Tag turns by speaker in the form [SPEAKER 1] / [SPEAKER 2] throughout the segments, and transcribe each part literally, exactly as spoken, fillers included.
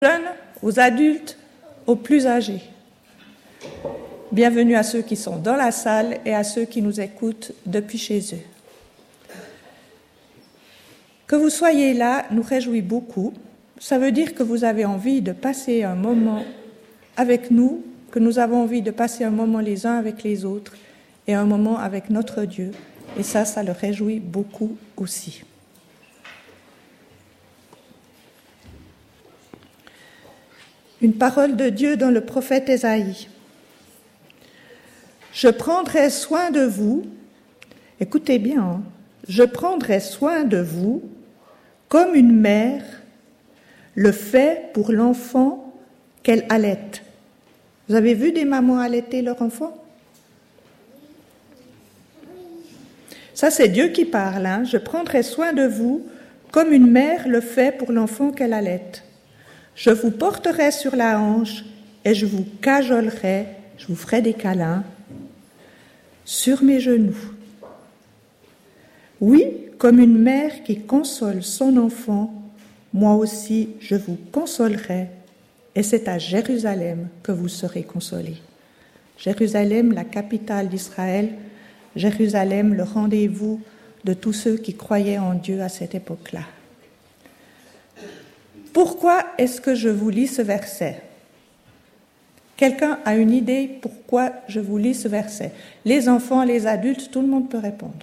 [SPEAKER 1] jeunes, aux adultes, aux plus âgés. Bienvenue à ceux qui sont dans la salle et à ceux qui nous écoutent depuis chez eux. Que vous soyez là nous réjouit beaucoup. Ça veut dire que vous avez envie de passer un moment avec nous, que nous avons envie de passer un moment les uns avec les autres et un moment avec notre Dieu. Et ça, ça le réjouit beaucoup aussi. Une parole de Dieu dans le prophète Ésaïe. Je prendrai soin de vous, écoutez bien, hein, je prendrai soin de vous comme une mère le fait pour l'enfant qu'elle allaite. Vous avez vu des mamans allaiter leur enfant? Ça, c'est Dieu qui parle. Hein. Je prendrai soin de vous comme une mère le fait pour l'enfant qu'elle allaite. Je vous porterai sur la hanche et je vous cajolerai, je vous ferai des câlins sur mes genoux. Oui, comme une mère qui console son enfant, moi aussi je vous consolerai, et c'est à Jérusalem que vous serez consolés. Jérusalem, la capitale d'Israël, Jérusalem, le rendez-vous de tous ceux qui croyaient en Dieu à cette époque-là. Pourquoi est-ce que je vous lis ce verset? Quelqu'un a une idée pourquoi je vous lis ce verset? Les enfants, les adultes, tout le monde peut répondre.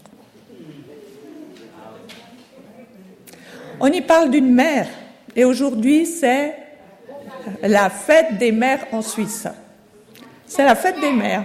[SPEAKER 1] On y parle d'une mère, et aujourd'hui c'est la fête des mères en Suisse. C'est la fête des mères.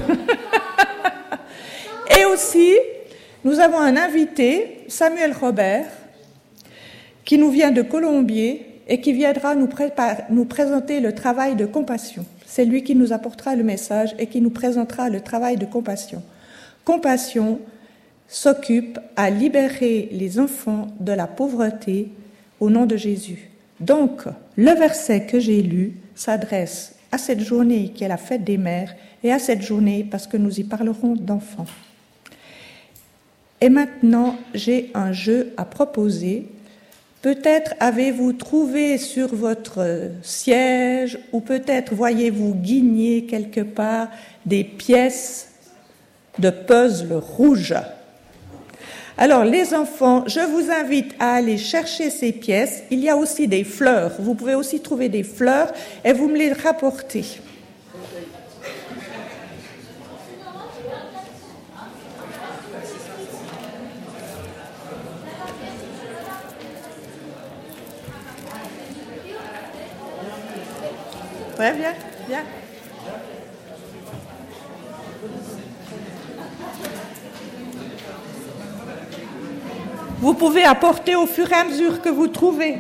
[SPEAKER 1] Et aussi, nous avons un invité, Samuel Robert, qui nous vient de Colombier et qui viendra nous, préparer, nous présenter le travail de compassion. C'est lui qui nous apportera le message et qui nous présentera le travail de compassion. Compassion s'occupe à libérer les enfants de la pauvreté au nom de Jésus. Donc, le verset que j'ai lu s'adresse à cette journée qui est la fête des mères et à cette journée parce que nous y parlerons d'enfants. Et maintenant, j'ai un jeu à proposer. Peut-être avez-vous trouvé sur votre siège ou peut-être voyez-vous guigner quelque part des pièces de puzzle rouges. Alors les enfants, je vous invite à aller chercher ces pièces. Il y a aussi des fleurs. Vous pouvez aussi trouver des fleurs et vous me les rapportez. Ouais, viens, viens. Vous pouvez apporter au fur et à mesure que vous trouvez.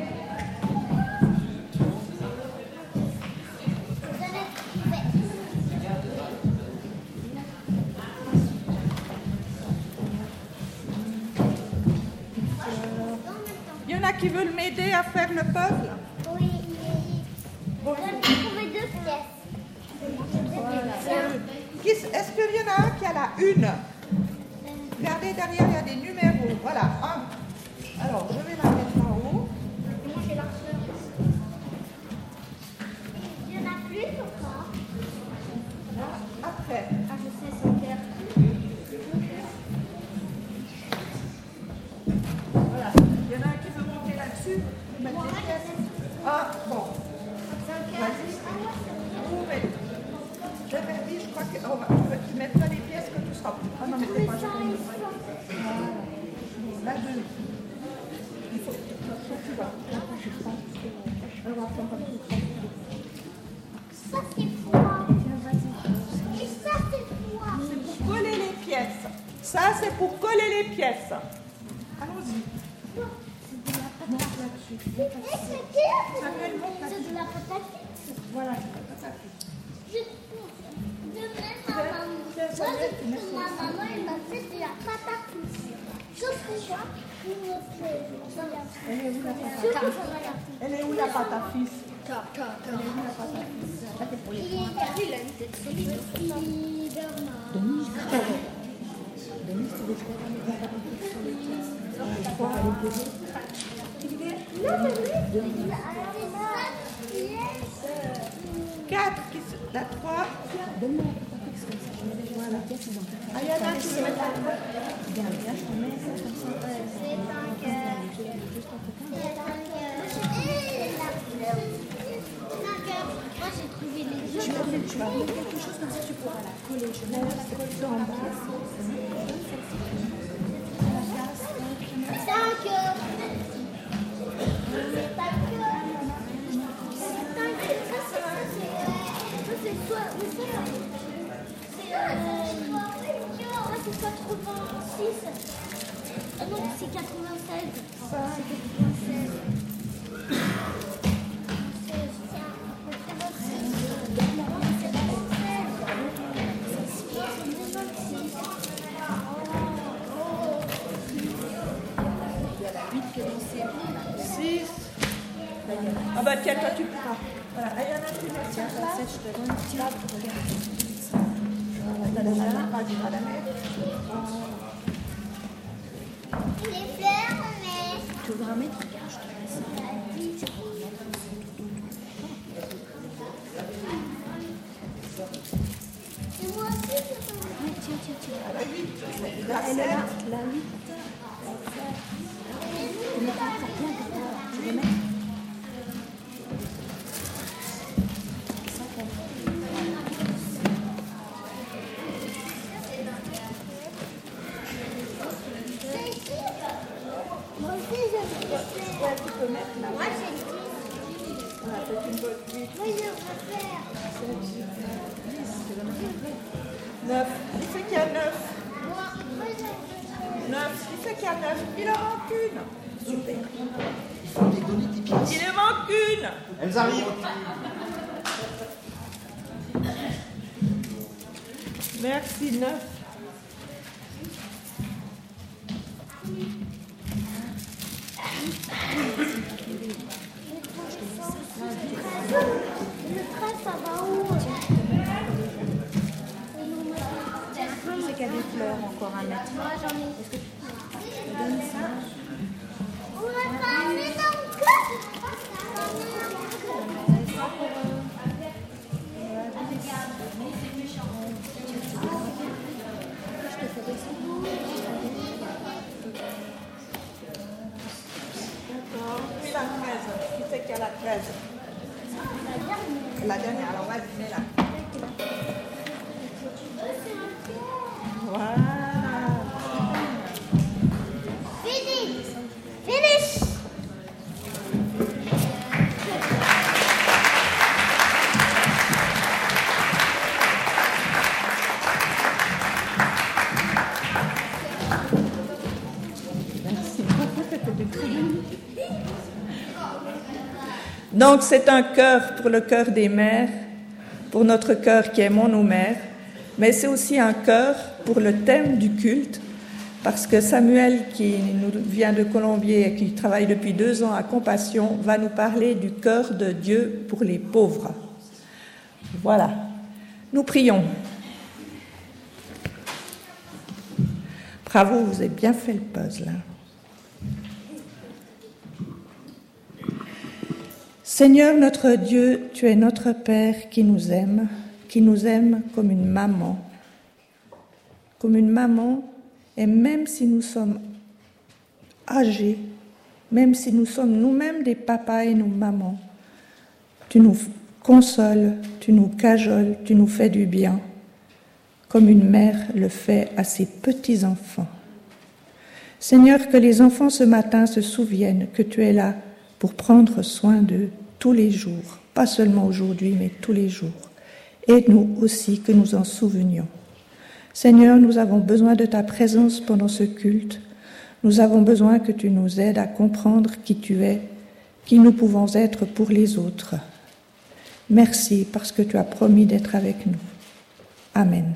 [SPEAKER 1] Il y en a qui veulent m'aider à faire le puzzle?
[SPEAKER 2] Oui. Bon. J'ai trouvé deux pièces.
[SPEAKER 1] Voilà. Est-ce qu'il y en a un qui a la une? Regardez, derrière, il y a des numéros. Voilà, un. Alors, je vais la mettre en haut.
[SPEAKER 2] Et moi, j'ai la sœur. Il y en a plus ou pas?
[SPEAKER 1] Là, après.
[SPEAKER 2] Ah, je sais, c'est clair.
[SPEAKER 1] Voilà. Il y en a un qui veut monter là-dessus. Mettre les pièces. Ah, bon. J'avais dit, je crois qu'on va tu mettras les pièces que tu seras. Ah non, mais c'est pas ça. Voilà. Là, deux. Il faut que tu vas.
[SPEAKER 2] Ça, c'est quoi? Et ça, c'est quoi?
[SPEAKER 1] C'est pour coller les pièces. Ça, c'est pour coller les pièces. Allons-y.
[SPEAKER 2] C'est de la patate là-dessus. C'est de la patate fixe.
[SPEAKER 1] Voilà, c'est de la patate fixe.
[SPEAKER 2] Je demande à maman. Moi, je trouve ma maman, elle m'a fait de la patate fixe. Sauf que moi, je me fais.
[SPEAKER 1] Elle est où la patate fixe? Elle est où la patate fixe? Elle est où la patate fixe? Là, c'est pour les
[SPEAKER 2] Il a une tête solide.
[SPEAKER 1] Denise, Denise, tu veux faire la patate fixe sur les pièces? Elle est posée.
[SPEAKER 2] Non, mais oui, il a
[SPEAKER 1] La trois. Voilà. Ayana, tu veux mettre la trois?
[SPEAKER 2] C'est un cœur. C'est un cœur. Et la fleur. C'est un cœur. Moi, j'ai trouvé les deux.
[SPEAKER 3] Tu vas mettre quelque chose comme ça, tu pourras la coller. Je vais mettre la coller en bas.
[SPEAKER 2] C'est un cœur. C'est pas le cœur. C'est un cœur. Ça, c'est ça, c'est ça, c'est soit. Mais ça, c'est. Euh, ouais, c'est quatre-vingt-six. Ah non, c'est quatre-vingt-seize. C'est quatre-vingt-seize.
[SPEAKER 1] six. Ah bah tiens, toi tu pourras. Voilà, Ayana, tu mets ça.
[SPEAKER 3] Tiens, je te donne un petit arbre pour regarder.
[SPEAKER 2] Les fleurs, mais.
[SPEAKER 3] Tu voudras mettre, regarde, je te laisse. Tu pourras mettre
[SPEAKER 2] Et moi aussi, je peux.
[SPEAKER 3] Oui, tiens, tiens, tiens.
[SPEAKER 1] La huit.
[SPEAKER 3] Là, elle est là, la huit.
[SPEAKER 2] Mais nous,
[SPEAKER 3] Tu mets pas très bien, comme ça. Tu veux mettre ça, comme ça.
[SPEAKER 2] c'est ici. Moi aussi, j'aime bien.
[SPEAKER 1] Ouais, tu peux mettre là.
[SPEAKER 2] Moi, j'ai dit.
[SPEAKER 1] Voilà, c'est une bonne huit.
[SPEAKER 2] Moi, je préfère.
[SPEAKER 1] neuf. Il fait qu'il y a neuf.
[SPEAKER 2] Moi, moi, j'aime
[SPEAKER 1] neuf. Il fait qu'il y a neuf. Il en manque une. Super. Il en manque une.
[SPEAKER 4] Elles arrivent.
[SPEAKER 1] Merci, neuf.
[SPEAKER 2] Le treize, ça va où?
[SPEAKER 3] C'est qu'il y a des fleurs encore à mettre.
[SPEAKER 2] Moi, j'en ai.
[SPEAKER 3] Donne ça.
[SPEAKER 2] On va pas aller dans le cœur.
[SPEAKER 1] D'accord. Puis la treize. Qui fait qu'il y a la treize? La dernière. Alors, vas-y, mets-la. Voilà.
[SPEAKER 2] Fini. Finish.
[SPEAKER 1] Donc c'est un cœur pour le cœur des mères, pour notre cœur qui aimons nos mères, mais c'est aussi un cœur pour le thème du culte, parce que Samuel, qui nous vient de Colombier et qui travaille depuis deux ans à Compassion, va nous parler du cœur de Dieu pour les pauvres. Voilà. Nous prions. Bravo, vous avez bien fait le puzzle. Seigneur notre Dieu, tu es notre Père qui nous aime, qui nous aime comme une maman. Comme une maman, et même si nous sommes âgés, même si nous sommes nous-mêmes des papas et nos mamans, tu nous consoles, tu nous cajoles, tu nous fais du bien, comme une mère le fait à ses petits-enfants. Seigneur, que les enfants ce matin se souviennent que tu es là pour prendre soin d'eux tous les jours, pas seulement aujourd'hui, mais tous les jours. Et nous aussi que nous en souvenions. Seigneur, nous avons besoin de ta présence pendant ce culte. Nous avons besoin que tu nous aides à comprendre qui tu es, qui nous pouvons être pour les autres. Merci parce que tu as promis d'être avec nous. Amen.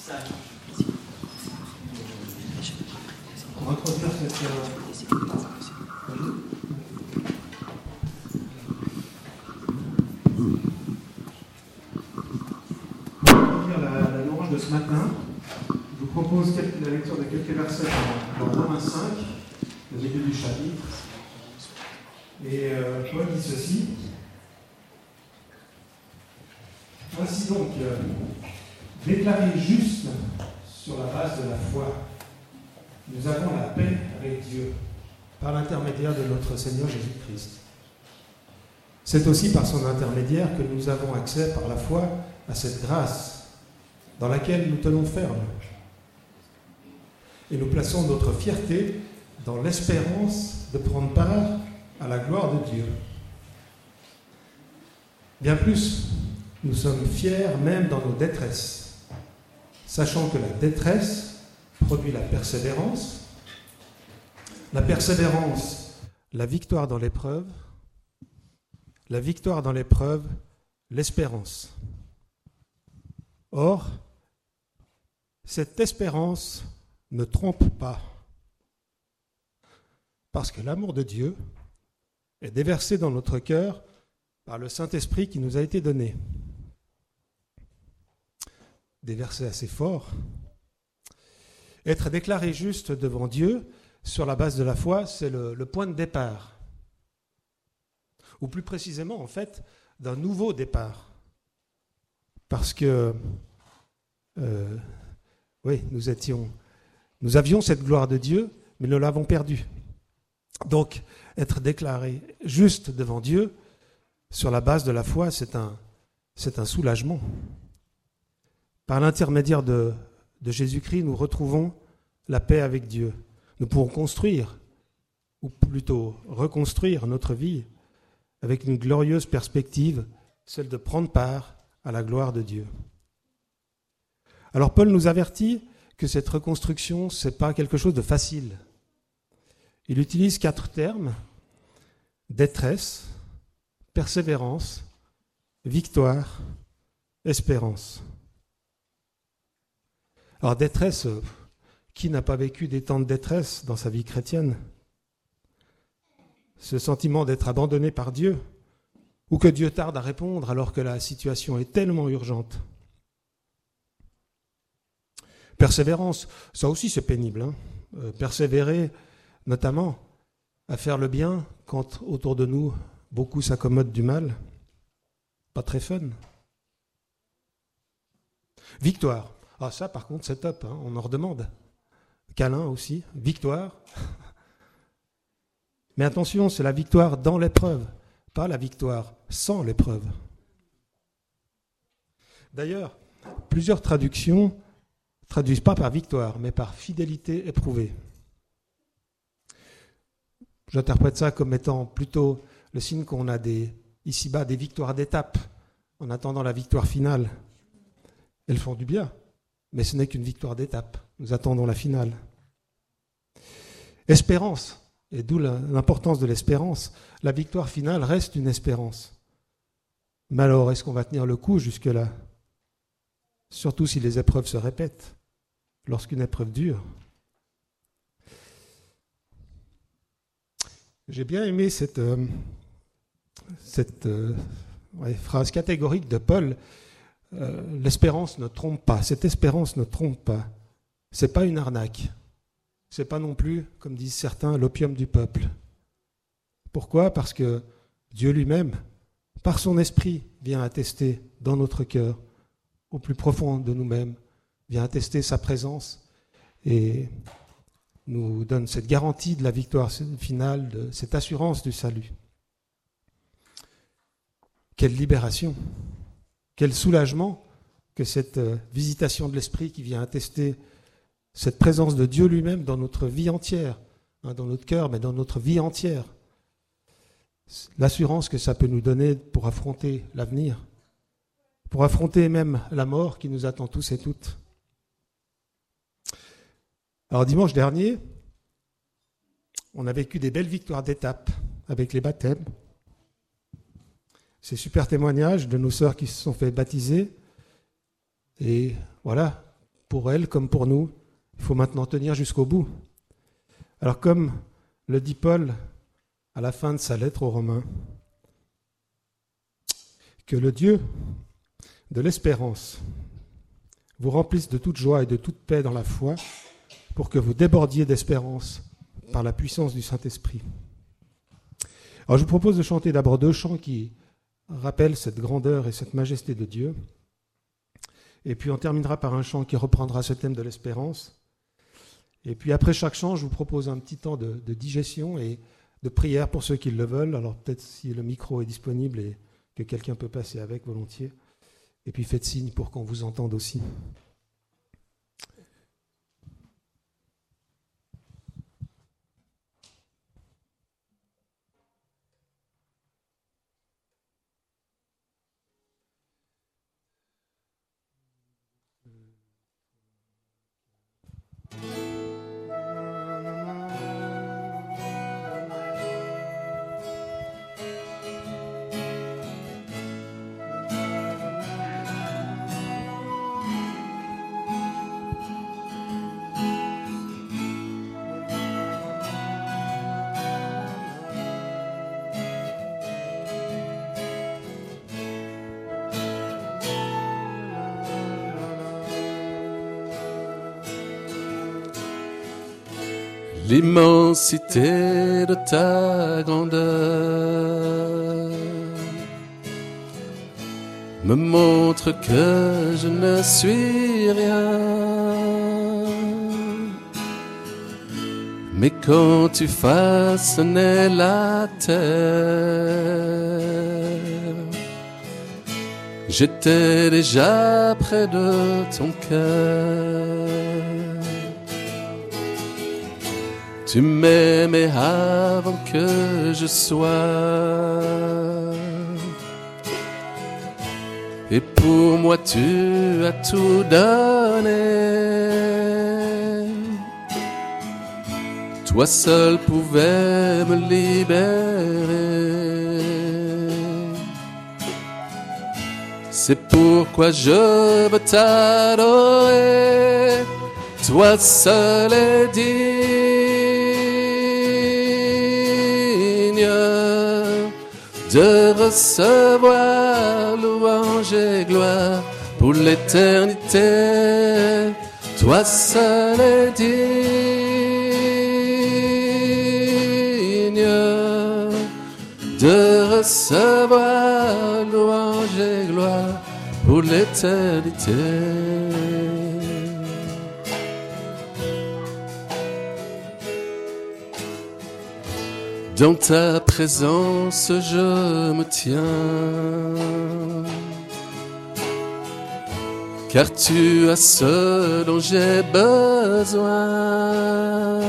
[SPEAKER 4] Entretenir cette, euh, Pour lire la, la louange de ce matin, je vous propose quelques, la lecture de quelques versets dans, dans Romains cinq, le début du chapitre. Et euh, Paul dit ceci. Ainsi donc, euh, déclarés justes sur la base de la foi, nous avons la paix avec Dieu par l'intermédiaire de notre Seigneur Jésus-Christ. C'est aussi par son intermédiaire que nous avons accès par la foi à cette grâce dans laquelle nous tenons ferme. Et nous plaçons notre fierté dans l'espérance de prendre part à la gloire de Dieu. Bien plus, nous sommes fiers même dans nos détresses, sachant que la détresse produit la persévérance, la persévérance, la victoire dans l'épreuve, la victoire dans l'épreuve, l'espérance. Or, cette espérance ne trompe pas, parce que l'amour de Dieu est déversé dans notre cœur par le Saint-Esprit qui nous a été donné. Des versets assez forts. Être déclaré juste devant Dieu sur la base de la foi, c'est le, le point de départ. Ou plus précisément, en fait, d'un nouveau départ. Parce que, euh, oui, nous étions, nous avions cette gloire de Dieu, mais nous l'avons perdue. Donc, être déclaré juste devant Dieu, sur la base de la foi, c'est un, c'est un soulagement. Par l'intermédiaire de, de Jésus-Christ, nous retrouvons la paix avec Dieu. Nous pourrons construire, ou plutôt reconstruire notre vie avec une glorieuse perspective, celle de prendre part à la gloire de Dieu. Alors Paul nous avertit que cette reconstruction, ce n'est pas quelque chose de facile. Il utilise quatre termes: détresse, persévérance, victoire, espérance. Alors détresse, qui n'a pas vécu des temps de détresse dans sa vie chrétienne ? Ce sentiment d'être abandonné par Dieu, ou que Dieu tarde à répondre alors que la situation est tellement urgente. Persévérance, ça aussi c'est pénible. Hein. Euh, persévérer notamment à faire le bien quand autour de nous beaucoup s'accommodent du mal. Pas très fun. Victoire. Ah ça par contre c'est top, hein, on en redemande. Câlin aussi, victoire. Mais attention, c'est la victoire dans l'épreuve, pas la victoire sans l'épreuve. D'ailleurs, plusieurs traductions ne traduisent pas par victoire, mais par fidélité éprouvée. J'interprète ça comme étant plutôt le signe qu'on a des, ici-bas des victoires d'étape, en attendant la victoire finale. Elles font du bien, mais ce n'est qu'une victoire d'étape. Nous attendons la finale. Espérance. Et d'où l'importance de l'espérance. La victoire finale reste une espérance. Mais alors, est-ce qu'on va tenir le coup jusque-là ? Surtout si les épreuves se répètent, lorsqu'une épreuve dure. J'ai bien aimé cette, euh, cette euh, ouais, phrase catégorique de Paul. Euh, l'espérance ne trompe pas. Cette espérance ne trompe pas. Ce n'est pas une arnaque. Ce n'est pas non plus, comme disent certains, l'opium du peuple. Pourquoi ? Parce que Dieu lui-même, par son esprit, vient attester dans notre cœur, au plus profond de nous-mêmes, vient attester sa présence et nous donne cette garantie de la victoire finale, de cette assurance du salut. Quelle libération, quel soulagement que cette visitation de l'esprit qui vient attester cette présence de Dieu lui-même dans notre vie entière, hein, dans notre cœur, mais dans notre vie entière. L'assurance que ça peut nous donner pour affronter l'avenir, pour affronter même la mort qui nous attend tous et toutes. Alors dimanche dernier, on a vécu des belles victoires d'étape avec les baptêmes. Ces super témoignages de nos sœurs qui se sont fait baptiser. Et voilà, pour elles comme pour nous, il faut maintenant tenir jusqu'au bout. Alors comme le dit Paul à la fin de sa lettre aux Romains. Que le Dieu de l'espérance vous remplisse de toute joie et de toute paix dans la foi, pour que vous débordiez d'espérance par la puissance du Saint-Esprit. Alors je vous propose de chanter d'abord deux chants qui rappellent cette grandeur et cette majesté de Dieu. Et puis on terminera par un chant qui reprendra ce thème de l'espérance. Et puis après chaque chant, je vous propose un petit temps de, de digestion et de prière pour ceux qui le veulent. Alors peut-être si le micro est disponible et que quelqu'un peut passer avec volontiers. Et puis faites signe pour qu'on vous entende aussi.
[SPEAKER 5] L'immensité de ta grandeur me montre que je ne suis rien. Mais quand tu façonnais la terre, j'étais déjà près de ton cœur. Tu m'aimais avant que je sois, et pour moi tu as tout donné. Toi seul pouvais me libérer. C'est pourquoi je veux t'adorer. Toi seul est digne de recevoir louange et gloire pour l'éternité. Toi seul est digne de recevoir louange et gloire pour l'éternité. Dans ta présence je me tiens, car tu as ce dont j'ai besoin.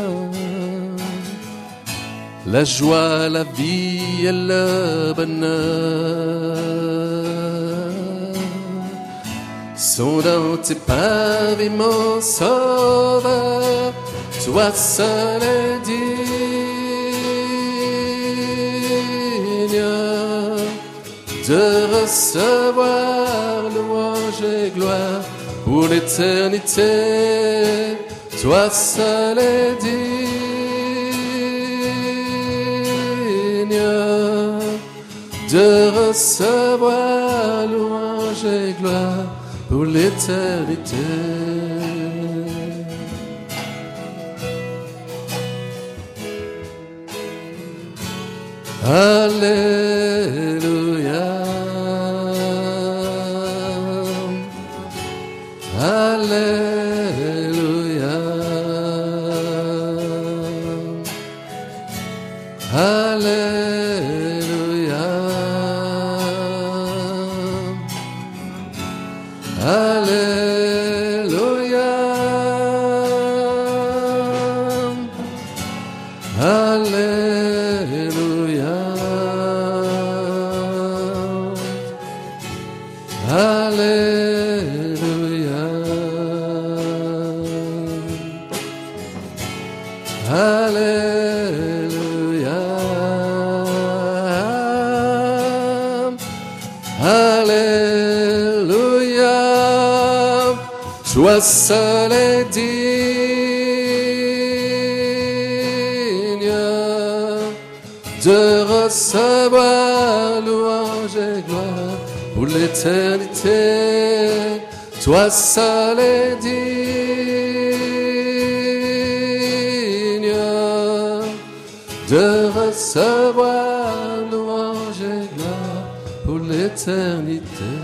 [SPEAKER 5] La joie, la vie et le bonheur sont dans tes pavis, mon sauveur. Toi seul est digne de recevoir louange et gloire pour l'éternité. Toi seul est digne de recevoir louange et gloire pour l'éternité. Alléluia, Alléluia, Alléluia, Alléluia, Alléluia, Alléluia, Alléluia, Alléluia. Toi seul est digne de recevoir louange et gloire pour l'éternité. Toi seul est digne de recevoir louange et gloire pour l'éternité.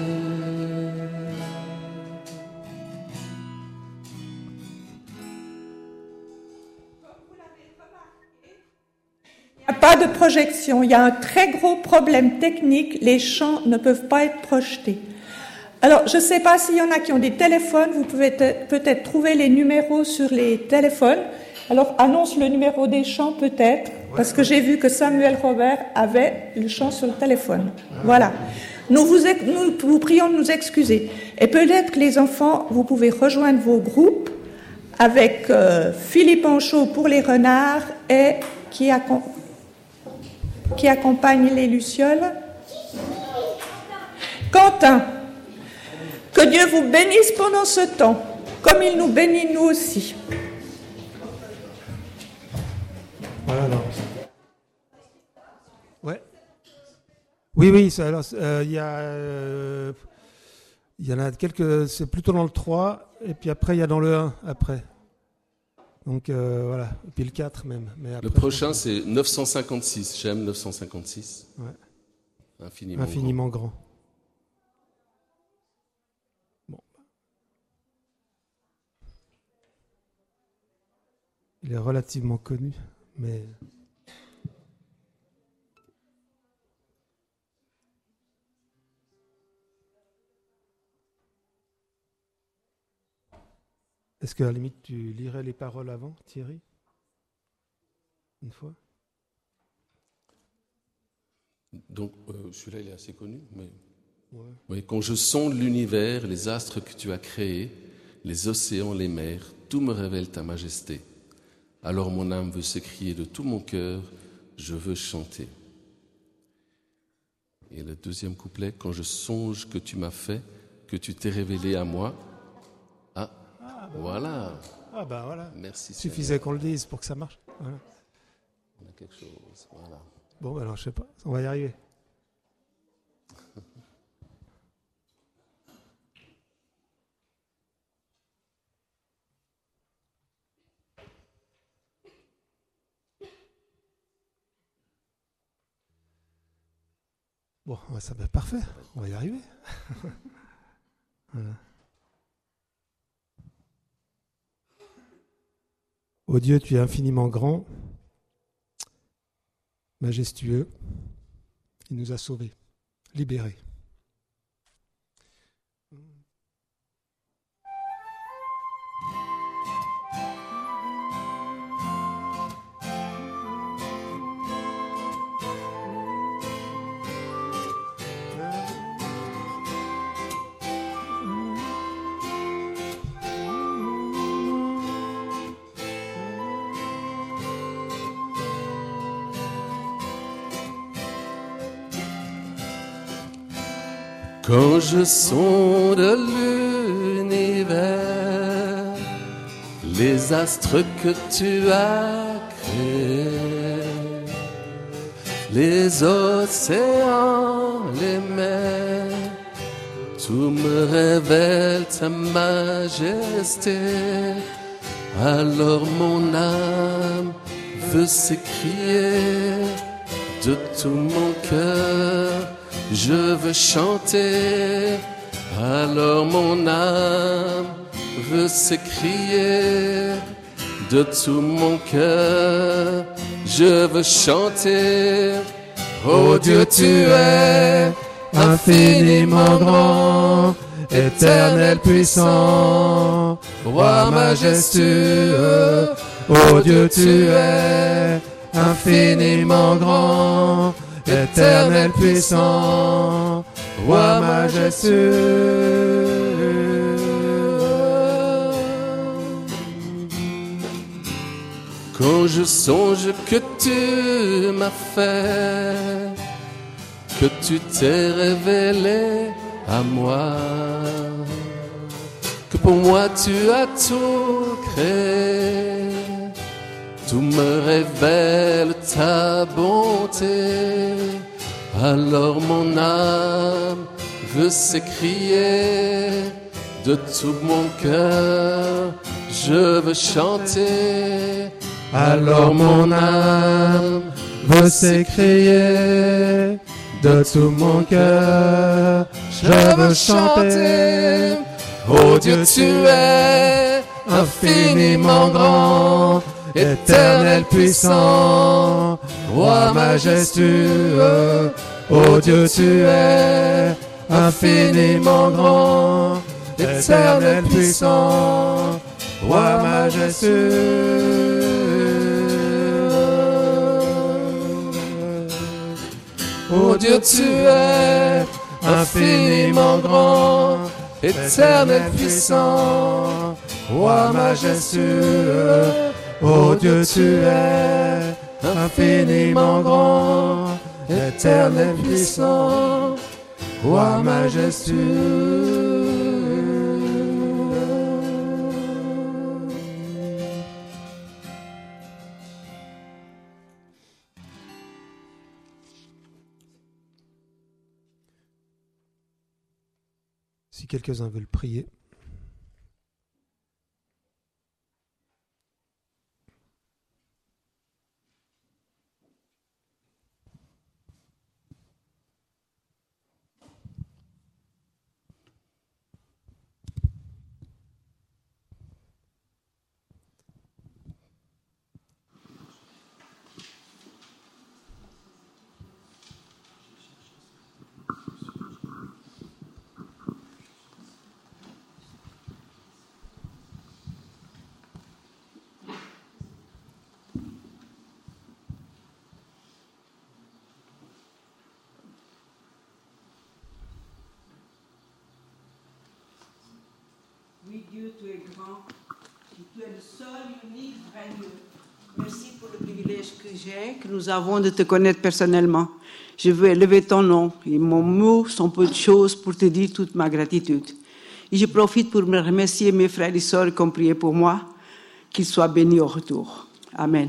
[SPEAKER 1] Il n'y a pas de projection, il y a un très gros problème technique, les chants ne peuvent pas être projetés. Alors, je ne sais pas s'il y en a qui ont des téléphones, vous pouvez peut-être trouver les numéros sur les téléphones. Alors, annonce le numéro des chants peut-être, parce que j'ai vu que Samuel Robert avait le chant sur le téléphone. Voilà. Nous vous, nous vous prions de nous excuser. Et peut-être que les enfants, vous pouvez rejoindre vos groupes avec euh, Philippe Anchaud pour les renards et qui, accom- qui accompagne les lucioles. Quentin. Que Dieu vous bénisse pendant ce temps, comme il nous bénit nous aussi.
[SPEAKER 4] Voilà, alors. Ouais. Oui, oui, ça, alors, euh, il y a, euh, il y en a quelques, c'est plutôt dans le trois, et puis après, il y a dans le un, après. Donc, euh, voilà, et puis le quatre même. Mais après,
[SPEAKER 5] le prochain, c'est neuf cent cinquante-six, j'aime neuf cent cinquante-six.
[SPEAKER 4] Ouais.
[SPEAKER 5] Infiniment,
[SPEAKER 4] Infiniment grand. grand. Bon. Il est relativement connu, mais... Est-ce qu'à la limite, tu lirais les paroles avant, Thierry? Une fois?
[SPEAKER 5] Donc, euh, celui-là, il est assez connu, mais...
[SPEAKER 4] Ouais.
[SPEAKER 5] Oui, quand je sonde l'univers, les astres que tu as créés, les océans, les mers, tout me révèle ta majesté. Alors mon âme veut s'écrier de tout mon cœur, je veux chanter. Et le deuxième couplet, quand je songe que tu m'as fait, que tu t'es révélé à moi. Ah, ah bah voilà.
[SPEAKER 4] Ah ben voilà.
[SPEAKER 5] Merci.
[SPEAKER 4] Il suffisait qu'on le dise pour que ça marche. Voilà.
[SPEAKER 5] On a quelque chose, voilà.
[SPEAKER 4] Bon, alors je sais pas, on va y arriver. Bon, ça va être parfait, on va y arriver. Voilà. Ô Dieu, tu es infiniment grand, majestueux, il nous a sauvés, libérés.
[SPEAKER 5] Quand je sonde l'univers, les astres que tu as créés, les océans, les mers, tout me révèle ta majesté. Alors mon âme veut s'écrier de tout mon cœur. Je veux chanter, alors mon âme veut s'écrier de tout mon cœur. Je veux chanter, oh Dieu, tu es infiniment grand, éternel puissant, roi majestueux. Oh Dieu, tu es infiniment grand, éternel puissant, roi majestueux. Quand je songe que tu m'as fait, que tu t'es révélé à moi, que pour moi tu as tout créé, tout me révèle ta bonté. Alors mon âme veut s'écrier de tout mon cœur, je veux chanter. Alors mon âme veut s'écrier de tout mon cœur, je veux chanter. Oh Dieu, tu es infiniment grand, éternel puissant, roi majestueux. Oh Dieu, tu es infiniment grand, éternel puissant, roi majestueux. Oh Dieu, tu es infiniment grand, éternel puissant, roi majestueux. Oh Dieu, tu es infiniment grand, éternel puissant, roi majestueux.
[SPEAKER 4] Si quelques-uns veulent prier.
[SPEAKER 6] Oui, Dieu, tu es grand, tu es le seul, unique, vrai Dieu. Merci pour le privilège que j'ai, que nous avons de te connaître personnellement. Je veux élever ton nom et mon mot sont peu de choses pour te dire toute ma gratitude. Et je profite pour me remercier mes frères et sœurs qui ont prié pour moi, qu'ils soient bénis au retour. Amen.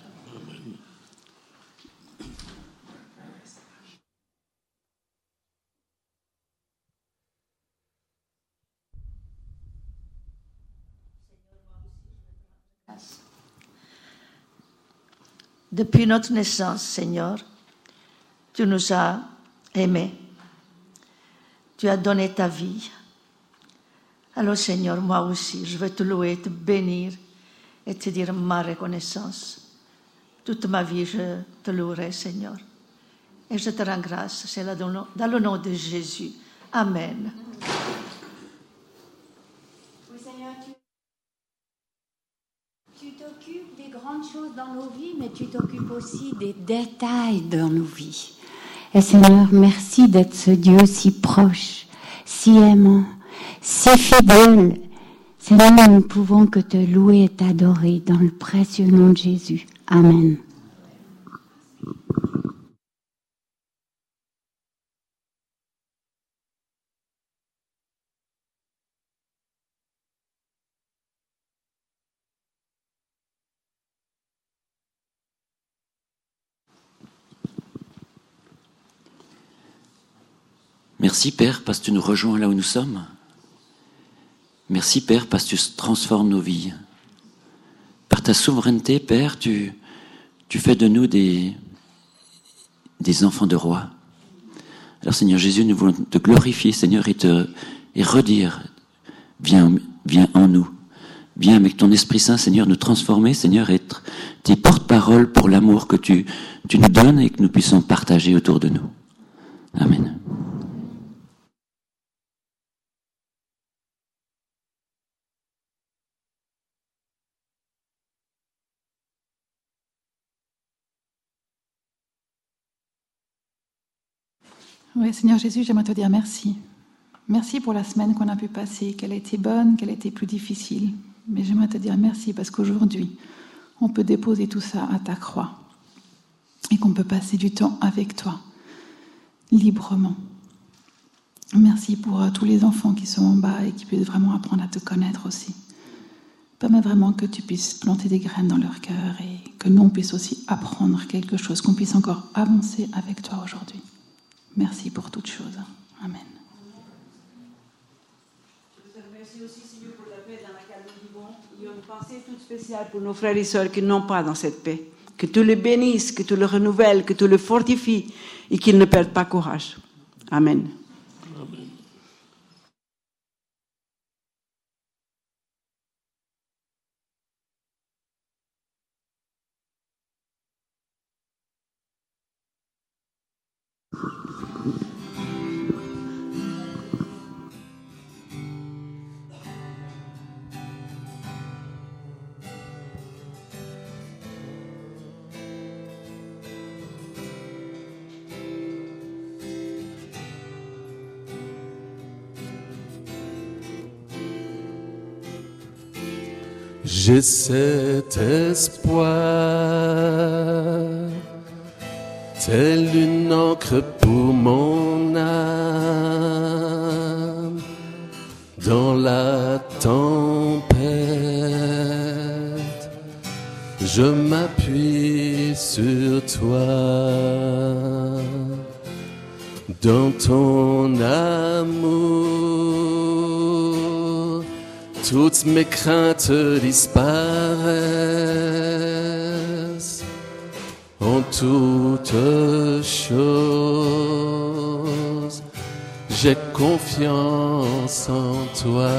[SPEAKER 7] Depuis notre naissance, Seigneur, tu nous as aimés. Tu as donné ta vie. Alors, Seigneur, moi aussi, je veux te louer, te bénir et te dire ma reconnaissance. Toute ma vie, je te louerai, Seigneur. Et je te rends grâce. C'est là dans le nom de Jésus. Amen.
[SPEAKER 8] Oui, Seigneur, tu... Tu t'occupes des grandes choses dans nos vies, mais tu t'occupes aussi des détails dans nos vies. Et Seigneur, merci d'être ce Dieu si proche, si aimant, si fidèle. Seigneur, nous ne pouvons que te louer et t'adorer dans le précieux nom de Jésus. Amen.
[SPEAKER 9] Merci Père parce que tu nous rejoins là où nous sommes. Merci Père parce que tu transformes nos vies. Par ta souveraineté Père, tu, tu fais de nous des, des enfants de roi. Alors Seigneur Jésus, nous voulons te glorifier Seigneur et, te, et redire, viens, viens en nous. Viens avec ton Esprit Saint Seigneur nous transformer Seigneur et être tes porte-paroles pour l'amour que tu, tu nous donnes et que nous puissions partager autour de nous. Amen.
[SPEAKER 3] Oui, Seigneur Jésus, j'aimerais te dire merci. Merci pour la semaine qu'on a pu passer, qu'elle a été bonne, qu'elle a été plus difficile. Mais j'aimerais te dire merci parce qu'aujourd'hui, on peut déposer tout ça à ta croix et qu'on peut passer du temps avec toi, librement. Merci pour tous les enfants qui sont en bas et qui puissent vraiment apprendre à te connaître aussi. Permets vraiment que tu puisses planter des graines dans leur cœur et que nous, on puisse aussi apprendre quelque chose, qu'on puisse encore avancer avec toi aujourd'hui. Merci pour toutes choses. Amen.
[SPEAKER 6] Je te remercie aussi, Seigneur, pour la paix dans laquelle nous vivons. Il y a une pensée toute spéciale pour nos frères et sœurs qui n'ont pas dans cette paix. Que tu les bénisses, que tu les renouvelles, que tu les fortifies et qu'ils ne perdent pas courage. Amen.
[SPEAKER 5] J'ai cet espoir, tel une encre pour mon âme, dans la tempête, je m'appuie sur toi, dans ton amour. Toutes mes craintes disparaissent en toutes choses. J'ai confiance en toi.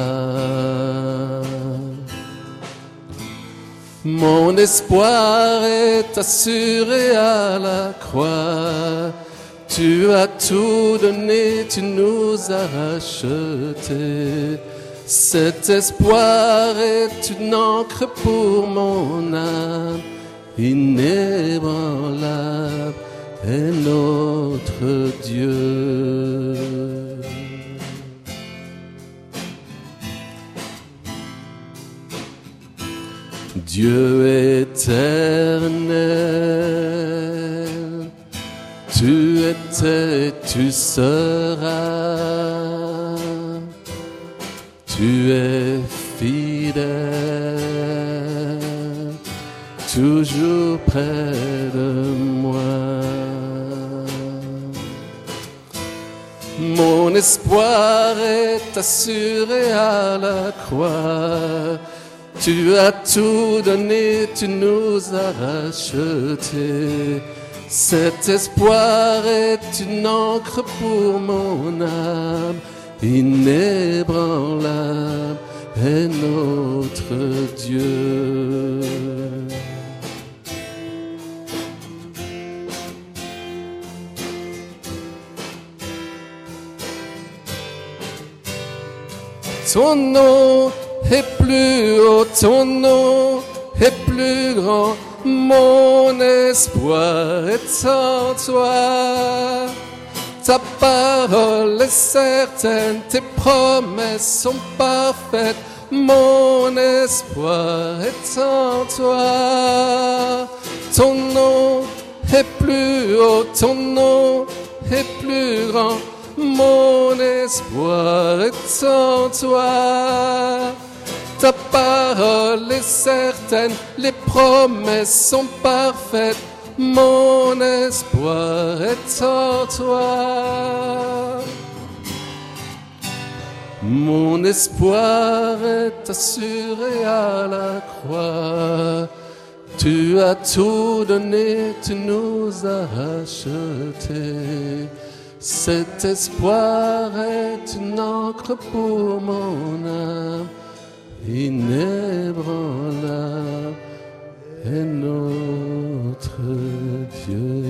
[SPEAKER 5] Mon espoir est assuré à la croix. Tu as tout donné, tu nous as rachetés. Cet espoir est une encre pour mon âme, inébranlable est notre Dieu. Dieu éternel, tu étais, tu seras. Tu es fidèle, toujours près de moi. Mon espoir est assuré à la croix. Tu as tout donné, tu nous as rachetés. Cet espoir est une encre pour mon âme. Inébranlable est notre Dieu. Ton nom est plus haut, ton nom est plus grand. Mon espoir est en toi. Ta parole est certaine, tes promesses sont parfaites. Mon espoir est en toi. Ton nom est plus haut, ton nom est plus grand. Mon espoir est en toi. Ta parole est certaine, les promesses sont parfaites. Mon espoir est en toi. Mon espoir est assuré à la croix. Tu as tout donné, tu nous as rachetés. Cet espoir est une encre pour mon âme, inébranlable est notre Dieu.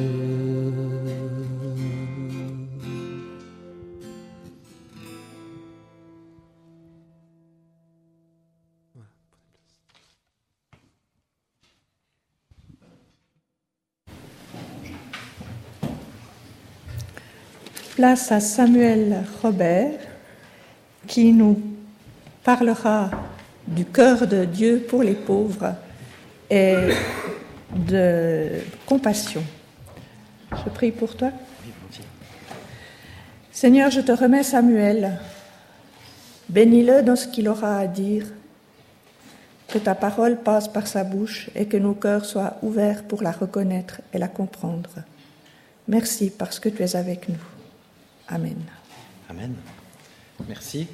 [SPEAKER 1] Place à Samuel Robert qui nous parlera du cœur de Dieu pour les pauvres et de compassion. Je prie pour toi. Seigneur, je te remets Samuel. Bénis-le dans ce qu'il aura à dire. que ta parole passe par sa bouche et que nos cœurs soient ouverts pour la reconnaître et la comprendre. Merci parce que tu es avec nous. Amen.
[SPEAKER 10] Amen. Merci.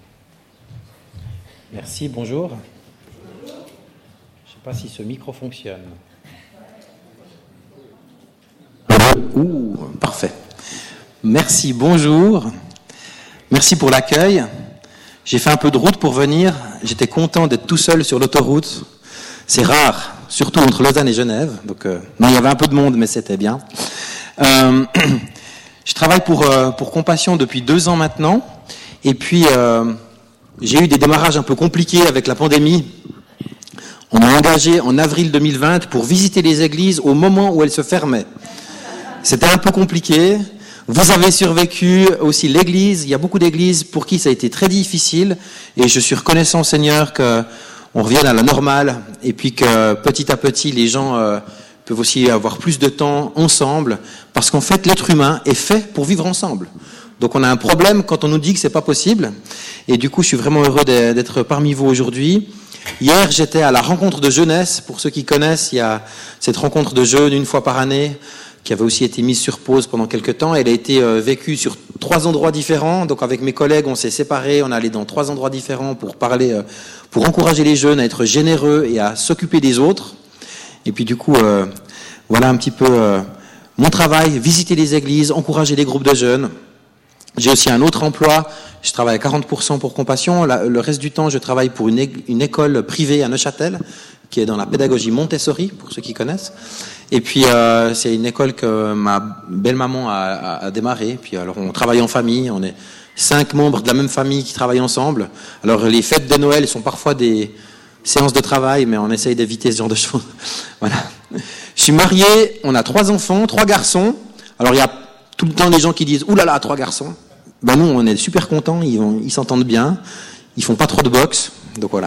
[SPEAKER 10] Merci, bonjour. Je ne sais pas si ce micro fonctionne. Ouh, parfait. Merci, bonjour. Merci pour l'accueil. J'ai fait un peu de route pour venir. J'étais content d'être tout seul sur l'autoroute. C'est rare, surtout entre Lausanne et Genève. Donc, euh, non, il y avait un peu de monde, mais c'était bien. Euh, je travaille pour, euh, pour Compassion depuis deux ans maintenant. Et puis, euh, j'ai eu des démarrages un peu compliqués avec la pandémie. On m'a engagé en avril deux mille vingt pour visiter les églises au moment où elles se fermaient. C'était un peu compliqué. Vous avez survécu aussi l'église. Il y a beaucoup d'églises pour qui ça a été très difficile. Et je suis reconnaissant au Seigneur qu'on revienne à la normale. Et puis que petit à petit, les gens euh, peuvent aussi avoir plus de temps ensemble. Parce qu'en fait, l'être humain est fait pour vivre ensemble. Donc on a un problème quand on nous dit que c'est pas possible. Et du coup, je suis vraiment heureux d'être parmi vous aujourd'hui. Hier, j'étais à la rencontre de jeunesse. Pour ceux qui connaissent, il y a cette rencontre de jeunes une fois par année, qui avait aussi été mise sur pause pendant quelques temps. Elle a été euh, vécue sur trois endroits différents. Donc avec mes collègues, on s'est séparés, on est allé dans trois endroits différents pour parler, euh, pour encourager les jeunes à être généreux et à s'occuper des autres. Et puis du coup, euh, voilà un petit peu euh, mon travail, visiter les églises, encourager les groupes de jeunes. J'ai aussi un autre emploi, je travaille à quarante pour cent pour Compassion. La, le reste du temps, je travaille pour une, é- une école privée à Neuchâtel, qui est dans la pédagogie Montessori, pour ceux qui connaissent. Et puis, euh, c'est une école que ma belle-maman a, a, a démarré. Puis, alors, on travaille en famille. On est cinq membres de la même famille qui travaillent ensemble. Alors, les fêtes de Noël sont parfois des séances de travail, mais on essaye d'éviter ce genre de choses. Voilà. Je suis marié. On a trois enfants, trois garçons. Alors, il y a tout le temps des gens qui disent « Ouh là là, trois garçons ». Ben, nous, on est super contents. Ils, vont, ils s'entendent bien. Ils font pas trop de boxe. Donc, voilà.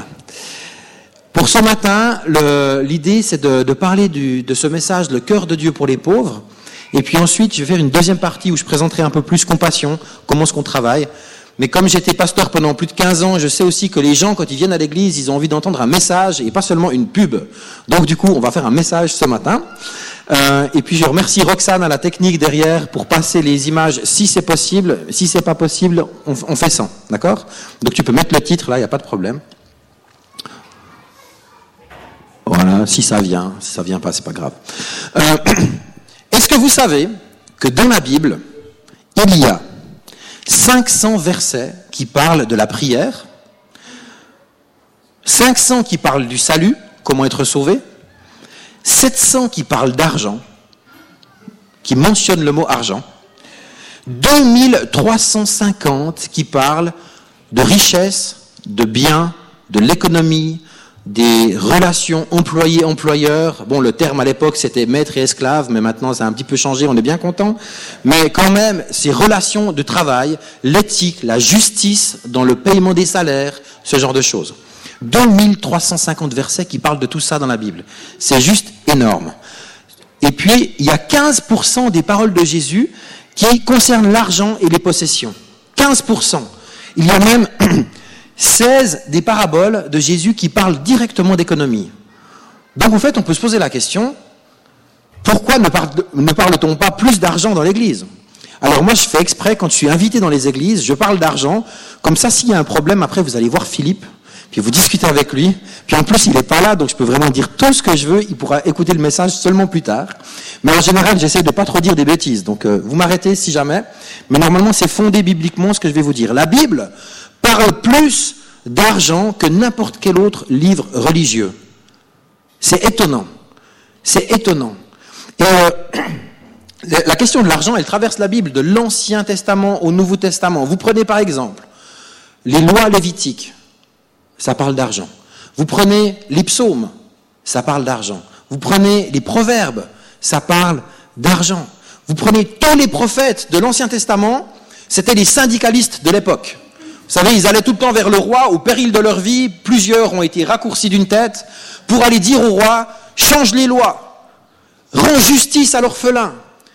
[SPEAKER 10] Pour ce matin, le, l'idée, c'est de, de parler du, de ce message, le cœur de Dieu pour les pauvres. Et puis ensuite, je vais faire une deuxième partie où je présenterai un peu plus Compassion, comment est-ce qu'on travaille. Mais comme j'étais pasteur pendant plus de quinze ans, je sais aussi que les gens, quand ils viennent à l'église, ils ont envie d'entendre un message et pas seulement une pub. Donc du coup, on va faire un message ce matin. Euh, et puis je remercie Roxane à la technique derrière pour passer les images si c'est possible. Si c'est pas possible, on, on fait sans. D'accord ? Donc tu peux mettre le titre là, il n'y a pas de problème. Voilà, si ça vient, si ça vient pas, c'est pas grave. Euh, est-ce que vous savez que dans la Bible, il y a cinq cents versets qui parlent de la prière, cinq cents qui parlent du salut, comment être sauvé, sept cents qui parlent d'argent, qui mentionnent le mot argent, deux mille trois cent cinquante qui parlent de richesse, de biens, de l'économie, des relations employés-employeurs. Bon, le terme à l'époque, c'était maître et esclave, mais maintenant, ça a un petit peu changé, on est bien content. Mais quand même, ces relations de travail, l'éthique, la justice dans le paiement des salaires, ce genre de choses. deux mille trois cent cinquante versets qui parlent de tout ça dans la Bible. C'est juste énorme. Et puis, il y a quinze pour cent des paroles de Jésus qui concernent l'argent et les possessions. quinze pour cent. Il y a même seize des paraboles de Jésus qui parlent directement d'économie. Donc en fait, on peut se poser la question, pourquoi ne, parle, ne parle-t-on pas plus d'argent dans l'église ? Alors moi, je fais exprès, quand je suis invité dans les églises, je parle d'argent, comme ça, s'il y a un problème, après, vous allez voir Philippe, puis vous discutez avec lui, puis en plus, il n'est pas là, donc je peux vraiment dire tout ce que je veux, il pourra écouter le message seulement plus tard. Mais en général, j'essaie de pas trop dire des bêtises, donc euh, vous m'arrêtez si jamais, mais normalement, c'est fondé bibliquement ce que je vais vous dire. La Bible parle plus d'argent que n'importe quel autre livre religieux. C'est étonnant. C'est étonnant. Et euh, la question de l'argent, elle traverse la Bible de l'Ancien Testament au Nouveau Testament. Vous prenez par exemple les lois lévitiques, ça parle d'argent. Vous prenez les psaumes, ça parle d'argent. Vous prenez les proverbes, ça parle d'argent. Vous prenez tous les prophètes de l'Ancien Testament, c'était les syndicalistes de l'époque. Vous savez, ils allaient tout le temps vers le roi, au péril de leur vie. Plusieurs ont été raccourcis d'une tête pour aller dire au roi, change les lois, rends justice à l'orphelin,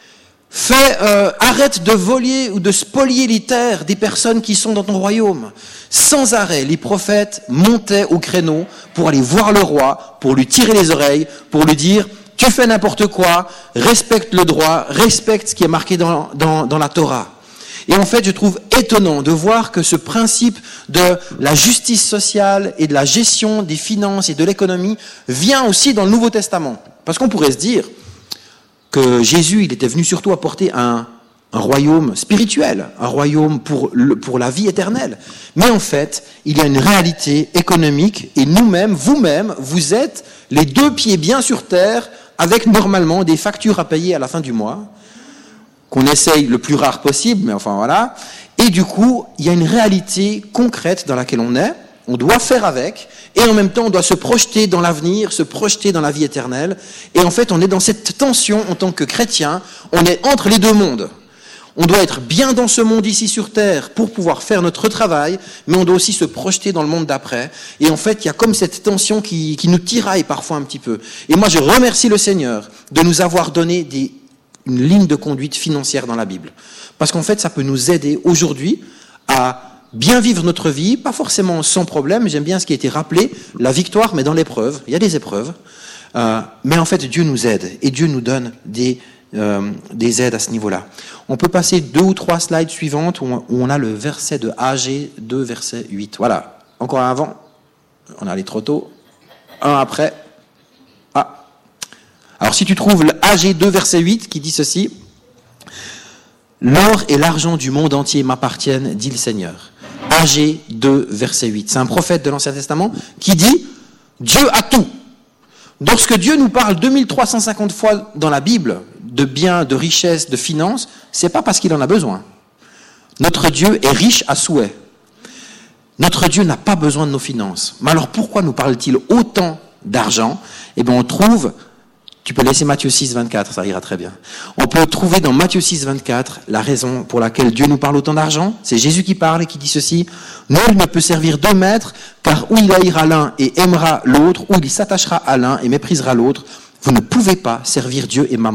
[SPEAKER 10] Fais, euh, arrête de voler ou de spolier les terres des personnes qui sont dans ton royaume. Sans arrêt, les prophètes montaient au créneau pour aller voir le roi, pour lui tirer les oreilles, pour lui dire « Tu fais n'importe quoi, respecte le droit, respecte ce qui est marqué dans, dans, dans la Torah ». Et en fait, je trouve étonnant de voir que ce principe de la justice sociale et de la gestion des finances et de l'économie vient aussi dans le Nouveau Testament. Parce qu'on pourrait se dire que Jésus, il était venu surtout apporter un, un royaume spirituel, un royaume pour, le, pour la vie éternelle. Mais en fait, il y a une réalité économique et nous-mêmes, vous-même, vous êtes les deux pieds bien sur terre avec normalement des factures à payer à la fin du mois, qu'on essaye le plus rare possible, mais enfin voilà. Et du coup, il y a une réalité concrète dans laquelle on est, on doit faire avec, et en même temps, on doit se projeter dans l'avenir, se projeter dans la vie éternelle. Et en fait, on est dans cette tension en tant que chrétien, on est entre les deux mondes. On doit être bien dans ce monde ici sur Terre pour pouvoir faire notre travail, mais on doit aussi se projeter dans le monde d'après. Et en fait, il y a comme cette tension qui, qui nous tiraille parfois un petit peu. Et moi, je remercie le Seigneur de nous avoir donné des, une ligne de conduite financière dans la Bible. Parce qu'en fait, ça peut nous aider aujourd'hui à bien vivre notre vie, pas forcément sans problème, j'aime bien ce qui a été rappelé, la victoire, mais dans l'épreuve. Il y a des épreuves. Euh, mais en fait, Dieu nous aide et Dieu nous donne des, euh, des aides à ce niveau-là. On peut passer deux ou trois slides suivantes où on, où on a le verset de A G deux, verset huit. Voilà. Encore un avant. On est allé trop tôt. Un après. Ah. Alors, si tu trouves le A G deux, verset huit, qui dit ceci. « L'or et l'argent du monde entier m'appartiennent, dit le Seigneur. » A G deux, verset huit. C'est un prophète de l'Ancien Testament qui dit « Dieu a tout ». Lorsque Dieu nous parle deux mille trois cent cinquante fois dans la Bible de biens, de richesses, de finances, c'est pas parce qu'il en a besoin. Notre Dieu est riche à souhait. Notre Dieu n'a pas besoin de nos finances. Mais alors pourquoi nous parle-t-il autant d'argent ? Eh bien, on trouve... Tu peux laisser Matthieu six, vingt-quatre, ça ira très bien. On peut trouver dans Matthieu six, vingt-quatre la raison pour laquelle Dieu nous parle autant d'argent. C'est Jésus qui parle et qui dit ceci. « Nul ne peut servir deux maîtres, car ou il haïra l'un et aimera l'autre, ou il s'attachera à l'un et méprisera l'autre. Vous ne pouvez pas servir Dieu et Mammon. »